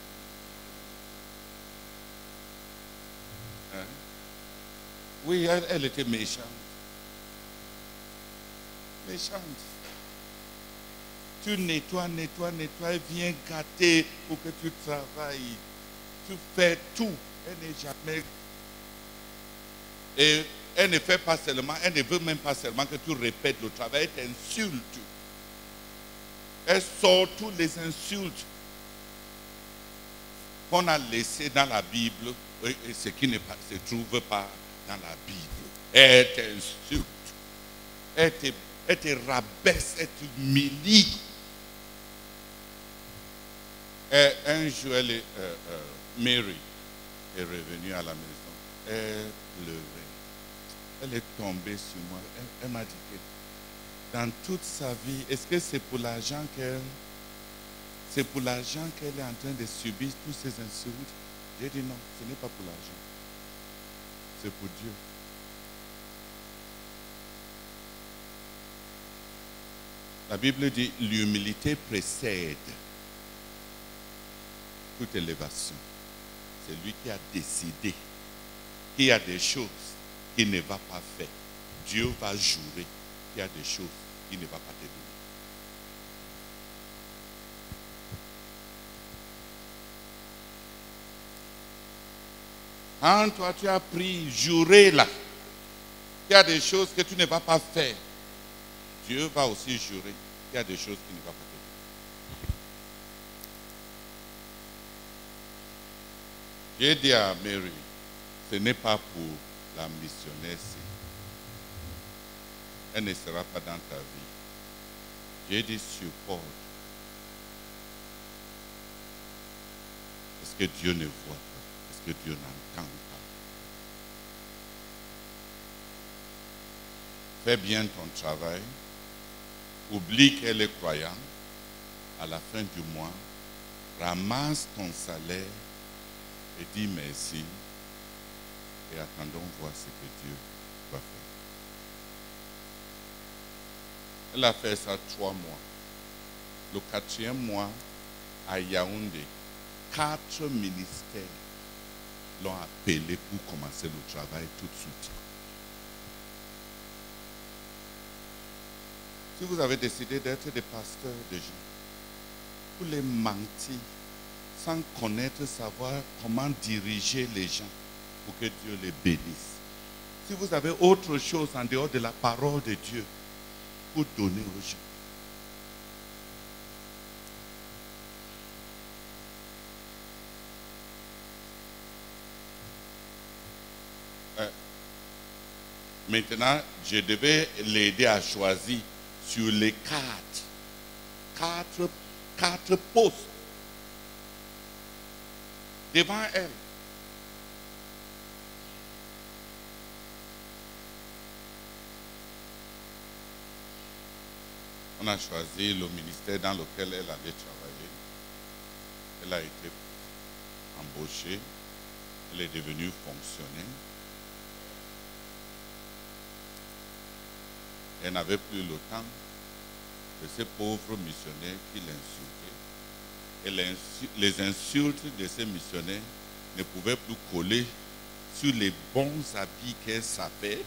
Hein? Oui, elle, elle était méchante. Méchante. Tu nettoies, nettoies, nettoies, elle vient gâter pour que tu travailles. Tu fais tout. Elle n'est jamais. Et elle ne fait pas seulement, elle ne veut même pas seulement que tu répètes le travail, elle t'insulte. Elle sort toutes les insultes qu'on a laissées dans la Bible et ce qui ne pas- se trouve pas dans la Bible. Elle t'insulte. Elle te, elle te rabaisse, elle t'humilie. Et un jour, elle est, euh, euh, Mary est revenue à la maison. Elle pleurait. Elle est tombée sur moi. Elle, elle m'a dit que dans toute sa vie, est-ce que c'est pour l'argent qu'elle c'est pour l'argent qu'elle est en train de subir tous ces insultes? J'ai dit non, ce n'est pas pour l'argent. C'est pour Dieu. La Bible dit l'humilité précède toute élévation. C'est lui qui a décidé qu'il y a des choses qu'il ne va pas faire. Dieu va jurer qu'il y a des choses qu'il ne va pas te donner. Quand toi tu as pris, juré là, qu'il y a des choses que tu ne vas pas faire, Dieu va aussi jurer qu'il y a des choses qu'il ne va pas te donner. J'ai dit à Mary, ce n'est pas pour la missionnaire, elle ne sera pas dans ta vie. J'ai dit supporte. Est-ce que Dieu ne voit pas? Est-ce que Dieu n'entend pas? Fais bien ton travail. Oublie qu'elle est croyante. À la fin du mois, ramasse ton salaire et dis merci. Et attendons voir ce que Dieu va faire. Elle a fait ça trois mois. Le quatrième mois, à Yaoundé, quatre ministères l'ont appelé pour commencer le travail tout de suite. Si vous avez décidé d'être des pasteurs de gens, vous les mentir sans connaître, savoir comment diriger les gens pour que Dieu les bénisse. Si vous avez autre chose en dehors de la parole de Dieu pour donner aux gens, euh, maintenant, je devais l'aider à choisir sur les quatre, quatre, quatre postes devant elle. On a choisi le ministère dans lequel elle allait travailler. Elle a été embauchée. Elle est devenue fonctionnaire. Elle n'avait plus le temps de ces pauvres missionnaires qui l'insultaient. Et l'insu- les insultes de ces missionnaires ne pouvaient plus coller sur les bons habits qu'elle savait.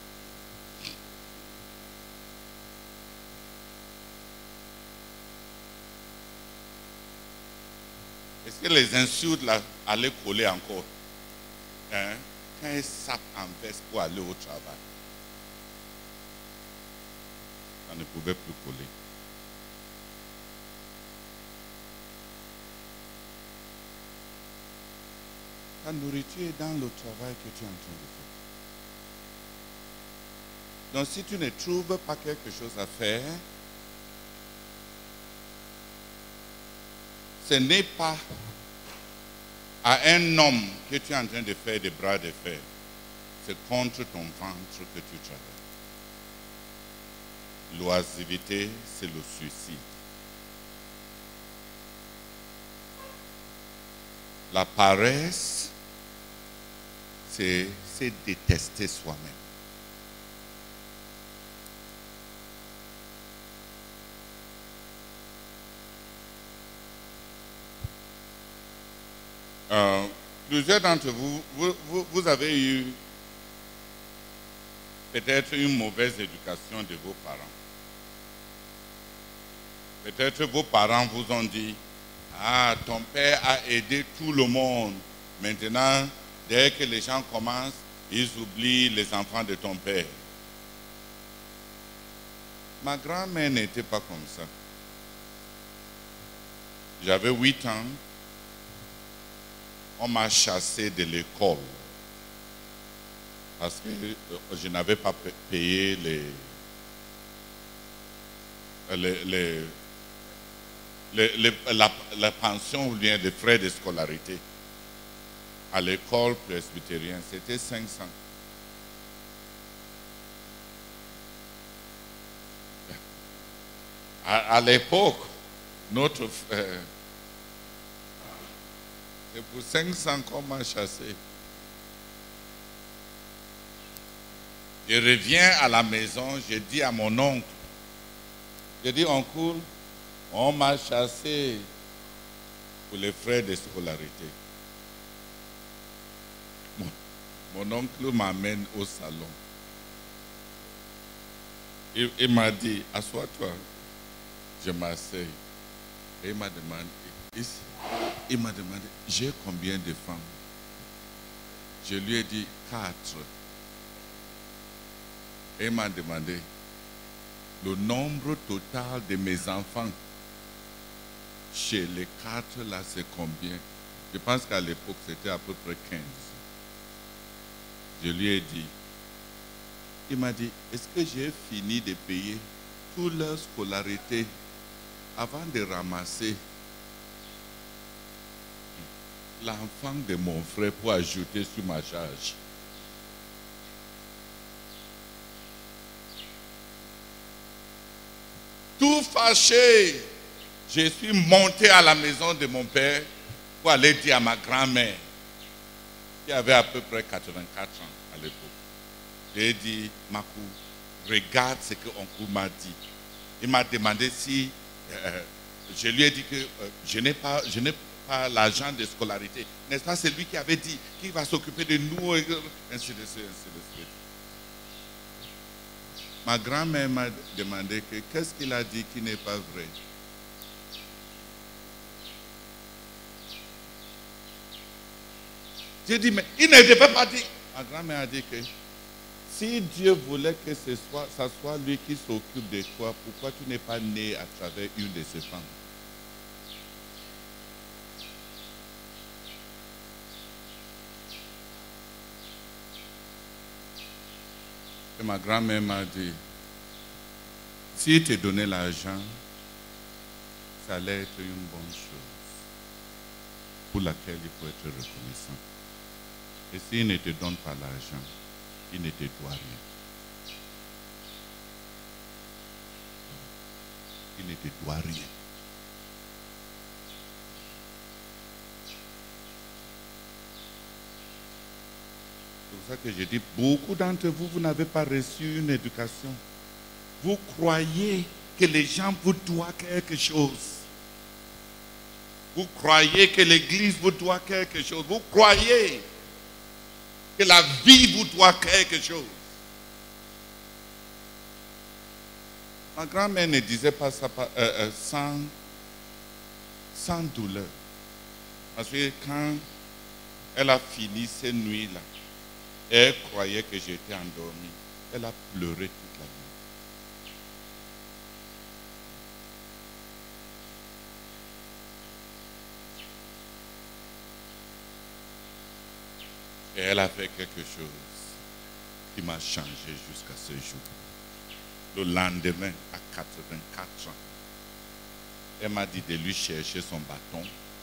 Est-ce que les insultes là allaient coller encore? Hein? Quand elle sape en veste pour aller au travail, ça ne pouvait plus coller. ta nourriture est dans le travail que tu es en train de faire. Donc si tu ne trouves pas quelque chose à faire, ce n'est pas à un homme que tu es en train de faire des bras de fer. C'est contre ton ventre que tu travailles. L'oisiveté, c'est le suicide. La paresse, c'est détester soi-même. Euh, plusieurs d'entre vous, vous, vous, vous avez eu peut-être une mauvaise éducation de vos parents. Peut-être vos parents vous ont dit, ah, ton père a aidé tout le monde. Maintenant, dès que les gens commencent, ils oublient les enfants de ton père. Ma grand-mère n'était pas comme ça. J'avais huit ans. On m'a chassé de l'école parce que je n'avais pas payé les, les, les, les, les la, la pension ou bien les frais de scolarité à l'école presbytérienne. C'était cinq cents. À, à l'époque, notre frère, c'est pour cinq cents qu'on m'a chassé. Je reviens à la maison, je dis à mon oncle, je dis, oncle, on m'a chassé pour les frais de scolarité. Mon, mon oncle m'amène au salon. Il, il m'a dit, assois-toi. Je m'asseye. Et il m'a demandé, ici. Il m'a demandé, j'ai combien de femmes? Je lui ai dit, quatre. Et il m'a demandé, le nombre total de mes enfants chez les quatre là, c'est combien? Je pense qu'à l'époque, c'était à peu près quinze. Je lui ai dit, il m'a dit, est-ce que j'ai fini de payer toute leur scolarité avant de ramasser l'enfant de mon frère pour ajouter sur ma charge? Tout fâché, je suis monté à la maison de mon père pour aller dire à ma grand-mère, qui avait à peu près quatre-vingt-quatre ans à l'époque. J'ai dit, Makou, regarde ce que oncle m'a dit. Il m'a demandé si, euh, je lui ai dit que euh, je n'ai pas, je n'ai pas l'argent de scolarité. N'est-ce pas, c'est lui qui avait dit qu'il va s'occuper de nous, et ainsi de suite, ainsi de suite. Ma grand-mère m'a demandé que qu'est-ce qu'il a dit qui n'est pas vrai. J'ai dit, mais il ne devait pas dire. Ma grand-mère a dit que si Dieu voulait que ce soit, ça soit lui qui s'occupe de toi, pourquoi tu n'es pas né à travers une de ses femmes? Et ma grand-mère m'a dit, s'il te donnait l'argent, ça allait être une bonne chose pour laquelle il faut être reconnaissant. Et s'il ne te donne pas l'argent, il ne te doit rien. Il ne te doit rien. C'est pour ça que je dis, beaucoup d'entre vous, vous n'avez pas reçu une éducation. Vous croyez que les gens vous doivent quelque chose. Vous croyez que l'église vous doit quelque chose. Vous croyez que la vie vous doit quelque chose. Ma grand-mère ne disait pas ça euh, euh, sans, sans douleur. Parce que quand elle a fini ces nuits-là, elle croyait que j'étais endormi. Elle a pleuré toute la nuit. Et elle a fait quelque chose qui m'a changé jusqu'à ce jour. Le lendemain, à quatre-vingt-quatre ans, elle m'a dit de lui chercher son bâton.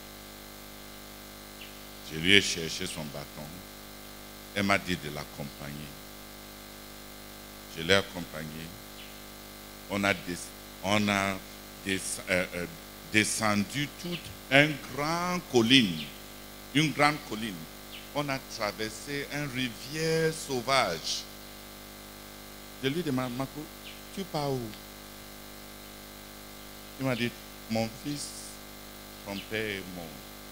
Je lui ai cherché son bâton. Elle m'a dit de l'accompagner. Je l'ai accompagné. On a, des, on a des, euh, euh, descendu toute une grande colline. Une grande colline. On a traversé une rivière sauvage. Je lui ai demandé, Marco, tu pars où? Il m'a dit, mon fils, ton père est mort.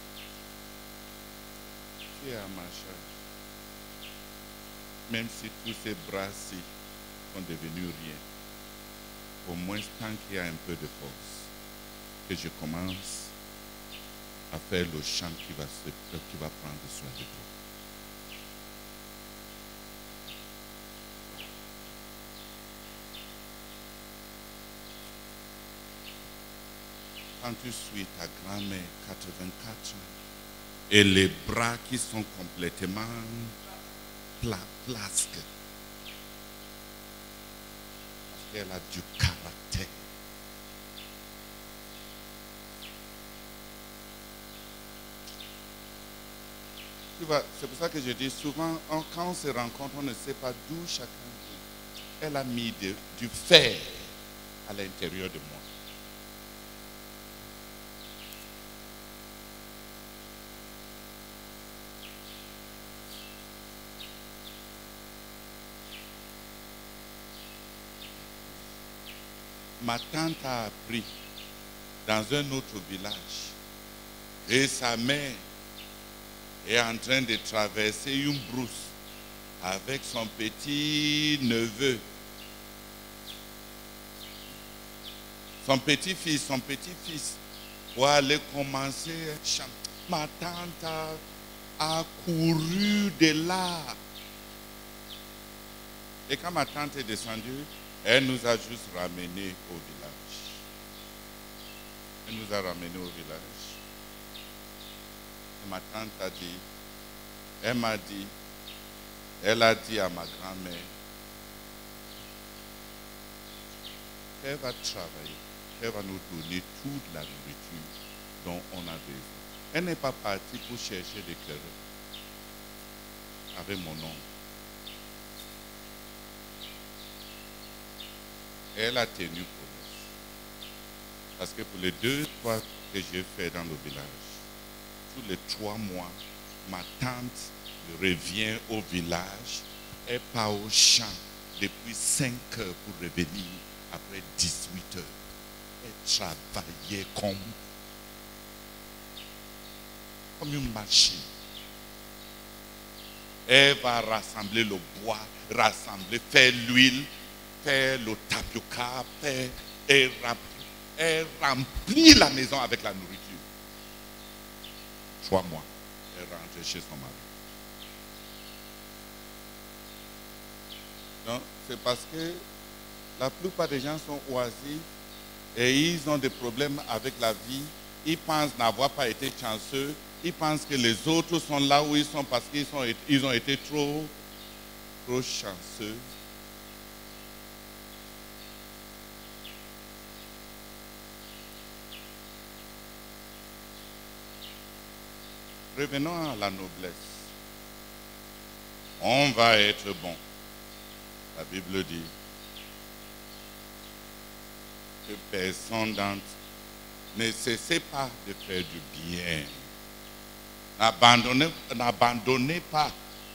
Tu es à ma charge. Même si tous ces bras-ci sont devenus rien, au moins tant qu'il y a un peu de force, que je commence à faire le chant qui va, se, qui va prendre soin de toi. Quand tu suis ta grand-mère, quatre-vingt-quatre ans, et les bras qui sont complètement pla plasques, parce qu'elle a du caractère. Tu vois, c'est pour ça que je dis souvent, on, quand on se rencontre, on ne sait pas d'où chacun vient. Elle a mis de, du fer à l'intérieur de moi. Ma tante a appris dans un autre village et sa mère est en train de traverser une brousse avec son petit neveu, son petit-fils, son petit-fils, pour aller commencer à chanter. Ma tante a, a couru de là. Et quand ma tante est descendue, elle nous a juste ramenés au village. Elle nous a ramenés au village. Et ma tante a dit, elle m'a dit, elle a dit à ma grand-mère qu'elle va travailler, qu'elle va nous donner toute la nourriture dont on a besoin. Elle n'est pas partie pour chercher des querelles avec mon oncle. Elle a tenu promesse. Parce que pour les deux fois que j'ai fait dans le village, tous les trois mois, ma tante revient au village, elle part au champ depuis cinq heures pour revenir après dix-huit heures. Elle travaillait comme, comme une machine. Elle va rassembler le bois, rassembler, faire l'huile, faire le tapioca, faire, et remplir, et remplir la maison avec la nourriture. Trois mois, elle rentre chez son mari. Donc, c'est parce que la plupart des gens sont oisifs et ils ont des problèmes avec la vie. Ils pensent n'avoir pas été chanceux. Ils pensent que les autres sont là où ils sont parce qu'ils sont, ils ont été trop, trop chanceux. Revenons à la noblesse. On va être bon. La Bible dit que personne d'entre ne cessez pas de faire du bien. N'abandonnez, n'abandonnez pas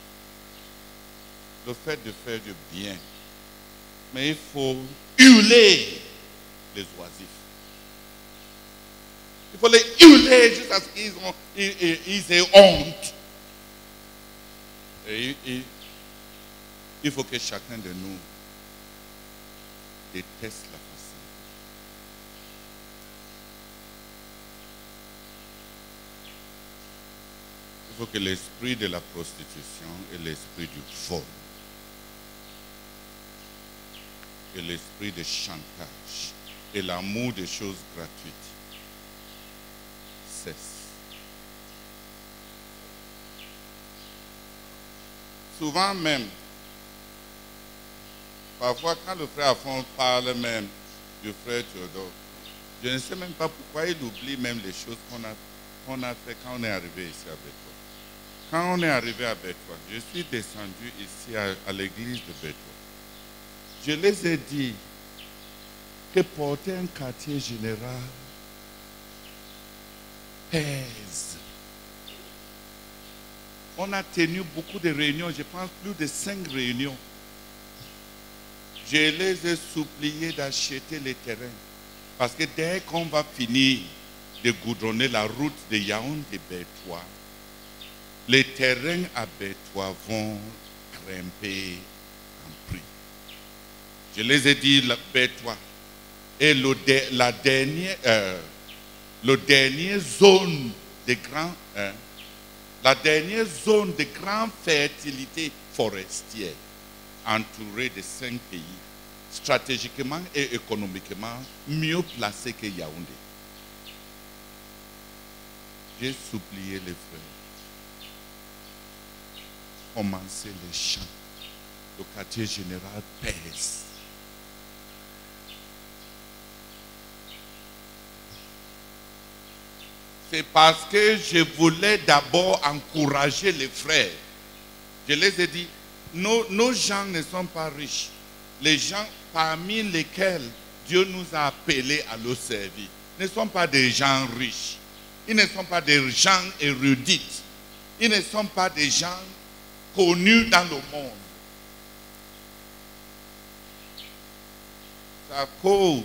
le fait de faire du bien. Mais il faut hurler les oisifs. Il faut les hurler jusqu'à ce qu'ils ont, ils, ils, ils aient honte. Et, et, il faut que chacun de nous déteste la facilité. Il faut que l'esprit de la prostitution et l'esprit du vol et l'esprit de chantage et l'amour des choses gratuites cessent. souvent même, parfois quand le frère Afon parle même du frère Théodore, je ne sais même pas pourquoi il oublie même les choses qu'on a, qu'on a fait quand on est arrivé ici à Bétois. Quand on est arrivé à Bétois, je suis descendu ici à, à l'église de Bétois. Je les ai dit que porter un quartier général pèse. On a tenu beaucoup de réunions, je pense plus de cinq réunions. Je les ai suppliés d'acheter les terrains. Parce que dès qu'on va finir de goudronner la route de Yaoundé-Bétois, les terrains à Bétois vont grimper en prix. Je les ai dit, la Bétois est le, la dernière, euh, le dernier zone de grand, hein, la dernière zone de grande fertilité forestière, entourée de cinq pays, stratégiquement et économiquement mieux placés que Yaoundé. J'ai supplié les frères. Commencer les champs. Le quartier général pèse. C'est parce que je voulais d'abord encourager les frères. Je les ai dit, nos, nos gens ne sont pas riches. Les gens parmi lesquels Dieu nous a appelés à le servir ne sont pas des gens riches. Ils ne sont pas des gens érudits. Ils ne sont pas des gens connus dans le monde. Sa cause,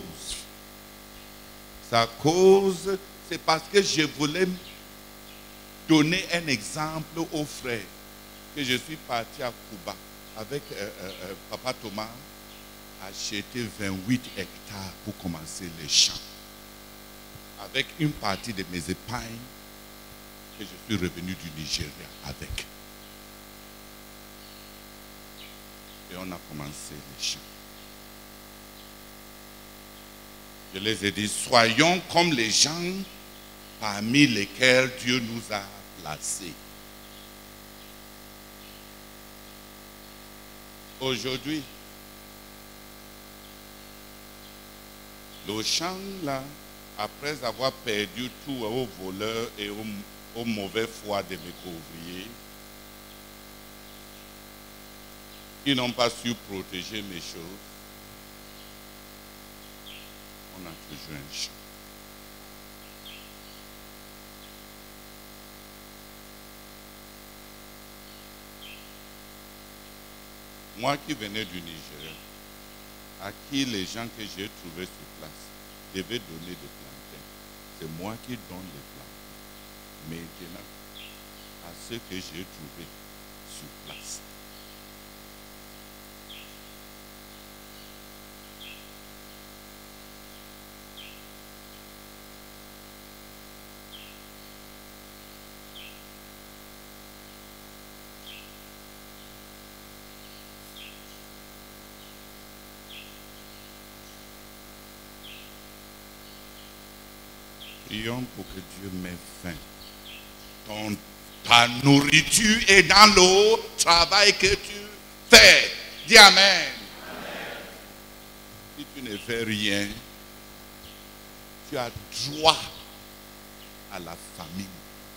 sa cause, c'est parce que je voulais donner un exemple aux frères que je suis parti à Cuba avec euh, euh, Papa Thomas, acheter vingt-huit hectares pour commencer les champs. Avec une partie de mes épargnes que je suis revenu du Nigeria avec. Et on a commencé les champs. Je les ai dit, soyons comme les gens parmi lesquels Dieu nous a placés. Aujourd'hui, le champ là, après avoir perdu tout aux voleurs et aux, aux mauvais foi de mes ouvriers, qui n'ont pas su protéger mes choses, on a toujours un champ. Moi qui venais du Nigeria, à qui les gens que j'ai trouvés sur place devaient donner des plantains, c'est moi qui donne les plantains. Maintenant, à ceux que j'ai trouvés sur place. Prions pour que Dieu mette fin. Ton, ta nourriture est dans le travail que tu fais. Dis Amen. Amen. Si tu ne fais rien, tu as droit à la famine.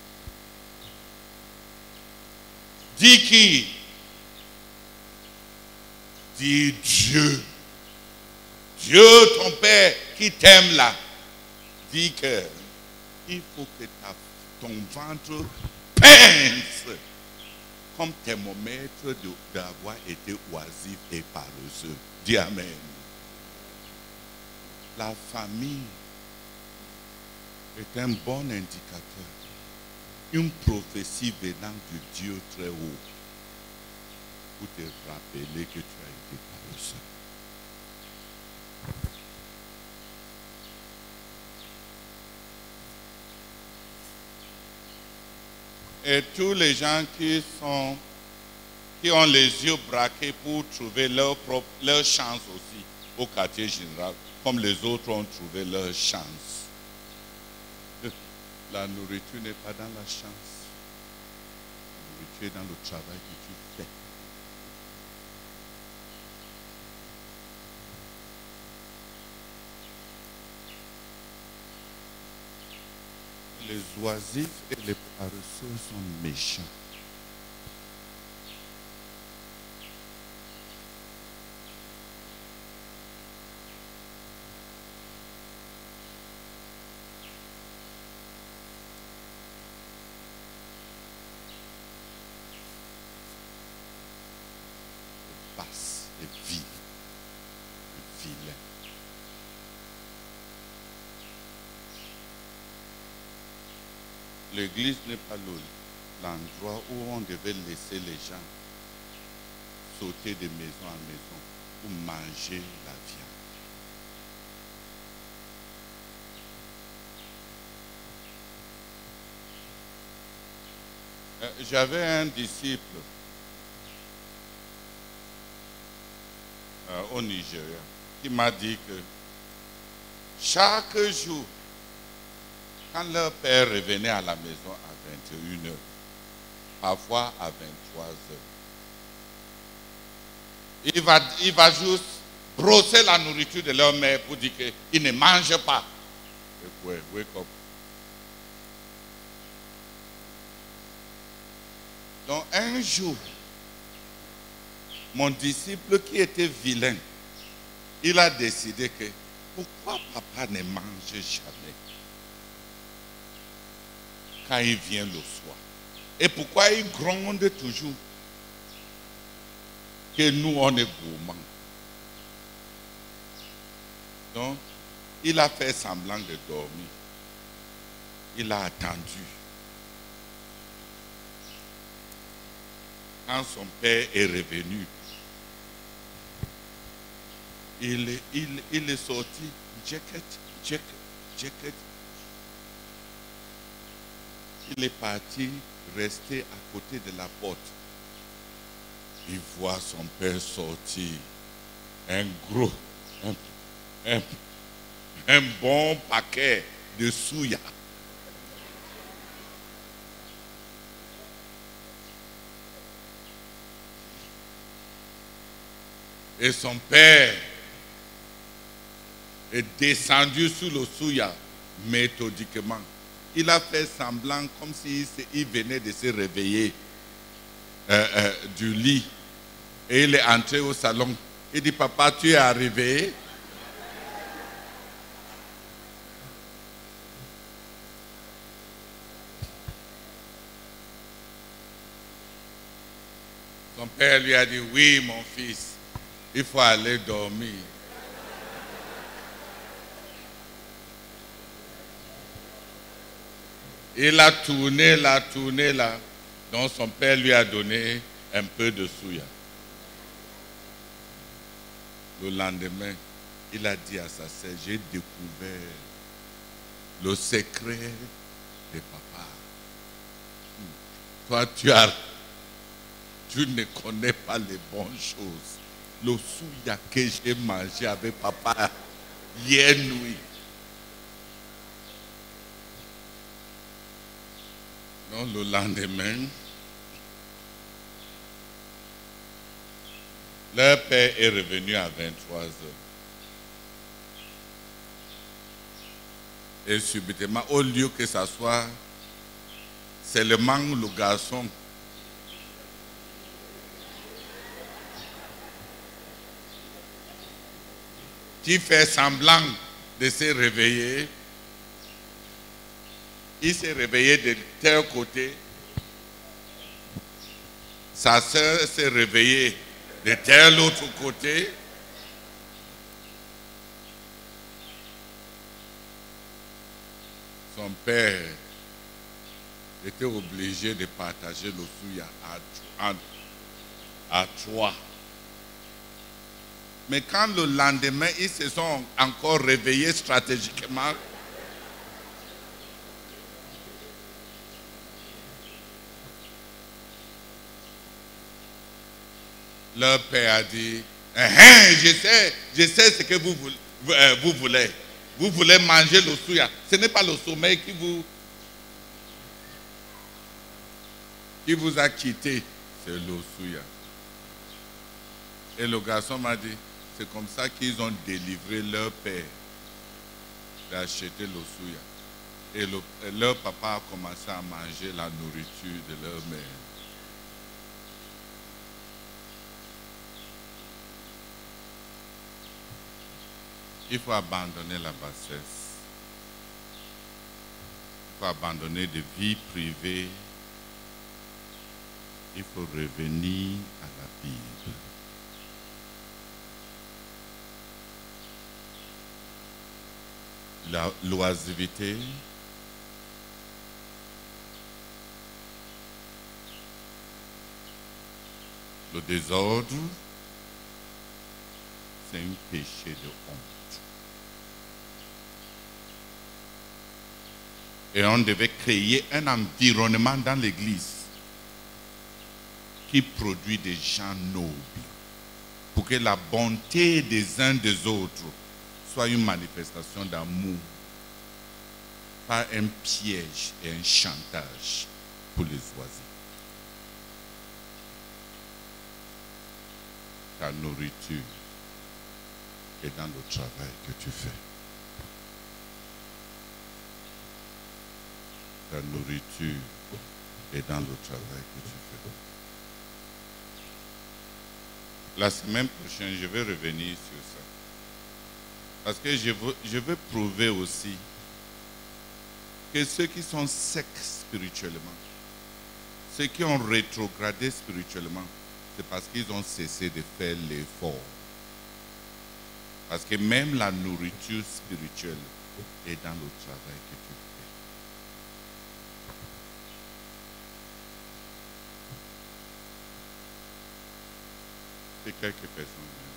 Dis qui? Dis Dieu. Dieu, ton Père, qui t'aime là. Dis que il faut que ta, ton ventre pince comme thermomètre d'avoir été oisif et paresseux. Dis Amen. La famille est un bon indicateur, une prophétie venant de Dieu très haut pour te rappeler que tu as été paresseux. Et tous les gens qui sont, qui ont les yeux braqués pour trouver leur, propre, leur chance aussi au quartier général, comme les autres ont trouvé leur chance. La nourriture n'est pas dans la chance. La nourriture est dans le travail que tu fais. Les oisifs et les paresseux sont méchants. Basse et vil, vilain. L'église n'est pas l'endroit où on devait laisser les gens sauter de maison en maison pour manger la viande. Euh, J'avais un disciple euh, au Nigeria qui m'a dit que chaque jour, quand leur père revenait à la maison à vingt et une heures, parfois à vingt-trois heures, il va, il va juste brosser la nourriture de leur mère pour dire qu'ils ne mangent pas. Et ouais, wake up. Donc un jour, mon disciple qui était vilain, il a décidé que pourquoi papa ne mange jamais quand il vient le soir? Et pourquoi il gronde toujours que nous on est gourmands? Donc, il a fait semblant de dormir. Il a attendu. Quand son père est revenu, il, il, il est sorti, jacket, jacket, jacket. Il est parti rester à côté de la porte. Il voit son père sortir. Un gros, un, un, un bon paquet de souya. Et son père est descendu sous le souya méthodiquement. Il a fait semblant comme s'il il venait de se réveiller euh, euh, du lit. Et il est entré au salon. Il dit, papa, tu es arrivé? Son père lui a dit, oui, mon fils, il faut aller dormir. Il a tourné là, tourné là. Donc son père lui a donné un peu de souya. Le lendemain, il a dit à sa sœur, j'ai découvert le secret de papa. Toi, tu as, tu ne connais pas les bonnes choses. Le souya que j'ai mangé avec papa hier nuit. Donc le lendemain, leur père est revenu à vingt-trois heures. Et subitement, au lieu que ça soit seulement le garçon qui fait semblant de se réveiller, il s'est réveillé de tel côté, sa soeur s'est réveillée de tel autre côté. Son père était obligé de partager le souya à, à, à trois. Mais quand le lendemain, ils se sont encore réveillés stratégiquement, leur père a dit, eh, eh, je sais, je sais ce que vous, vous, euh, vous voulez. Vous voulez manger le souya. Ce n'est pas le sommeil qui vous, qui vous a quitté, c'est le souya. Et le garçon m'a dit, c'est comme ça qu'ils ont délivré leur père d'acheter le souya. Et, le, et leur papa a commencé à manger la nourriture de leur mère. Il faut abandonner la bassesse. Il faut abandonner de vie privée. Il faut revenir à la Bible. La l'oisiveté, le désordre, c'est un péché de honte. Et on devait créer un environnement dans l'Église qui produit des gens nobles pour que la bonté des uns des autres soit une manifestation d'amour, pas un piège et un chantage pour les oisifs. Ta nourriture est dans le travail que tu fais. Ta nourriture est dans le travail que tu fais. La semaine prochaine, je vais revenir sur ça. Parce que je veux, je veux prouver aussi que ceux qui sont secs spirituellement, ceux qui ont rétrogradé spirituellement, c'est parce qu'ils ont cessé de faire l'effort. Parce que même la nourriture spirituelle est dans le travail que tu fais. C'est quelques personnes.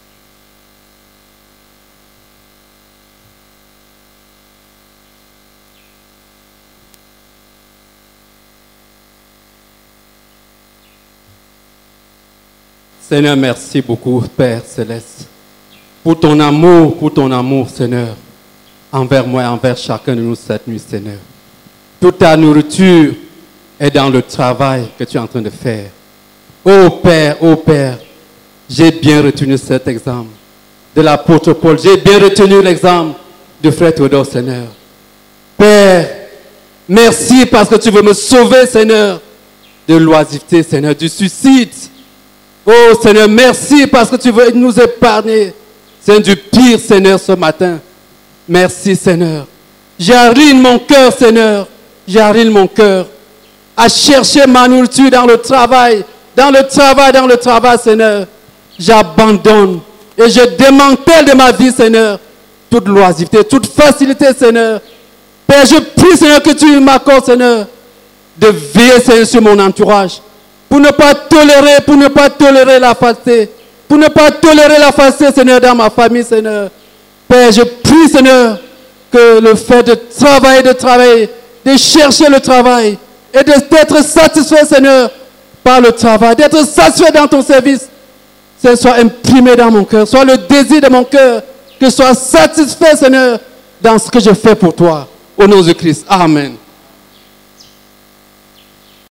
Seigneur, merci beaucoup, Père Céleste, pour ton amour, pour ton amour, Seigneur, envers moi et envers chacun de nous cette nuit, Seigneur. Toute ta nourriture est dans le travail que tu es en train de faire. Ô Père, ô Père, j'ai bien retenu cet exemple de l'apôtre Paul. J'ai bien retenu l'exemple de frère Théodore, Seigneur. Père, merci parce que tu veux me sauver, Seigneur, de l'oisiveté, Seigneur, du suicide. Oh Seigneur, merci parce que tu veux nous épargner, Seigneur, du pire, Seigneur, ce matin. Merci, Seigneur. J'arrive mon cœur, Seigneur. J'arrive mon cœur à chercher ma nourriture dans le travail, dans le travail, dans le travail, Seigneur. J'abandonne et je démantèle de ma vie, Seigneur, toute loisiveté, toute facilité, Seigneur. Père, je prie, Seigneur, que tu m'accordes, Seigneur, de veiller, Seigneur, sur mon entourage. Pour ne pas tolérer, pour ne pas tolérer la facilité. Pour ne pas tolérer la facilité, Seigneur, dans ma famille, Seigneur. Père, je prie, Seigneur, que le fait de travailler, de travailler, de chercher le travail et d'être satisfait, Seigneur, par le travail, d'être satisfait dans ton service, ce soit imprimé dans mon cœur, soit le désir de mon cœur, que je sois satisfait, Seigneur, dans ce que je fais pour toi. Au nom de Christ. Amen.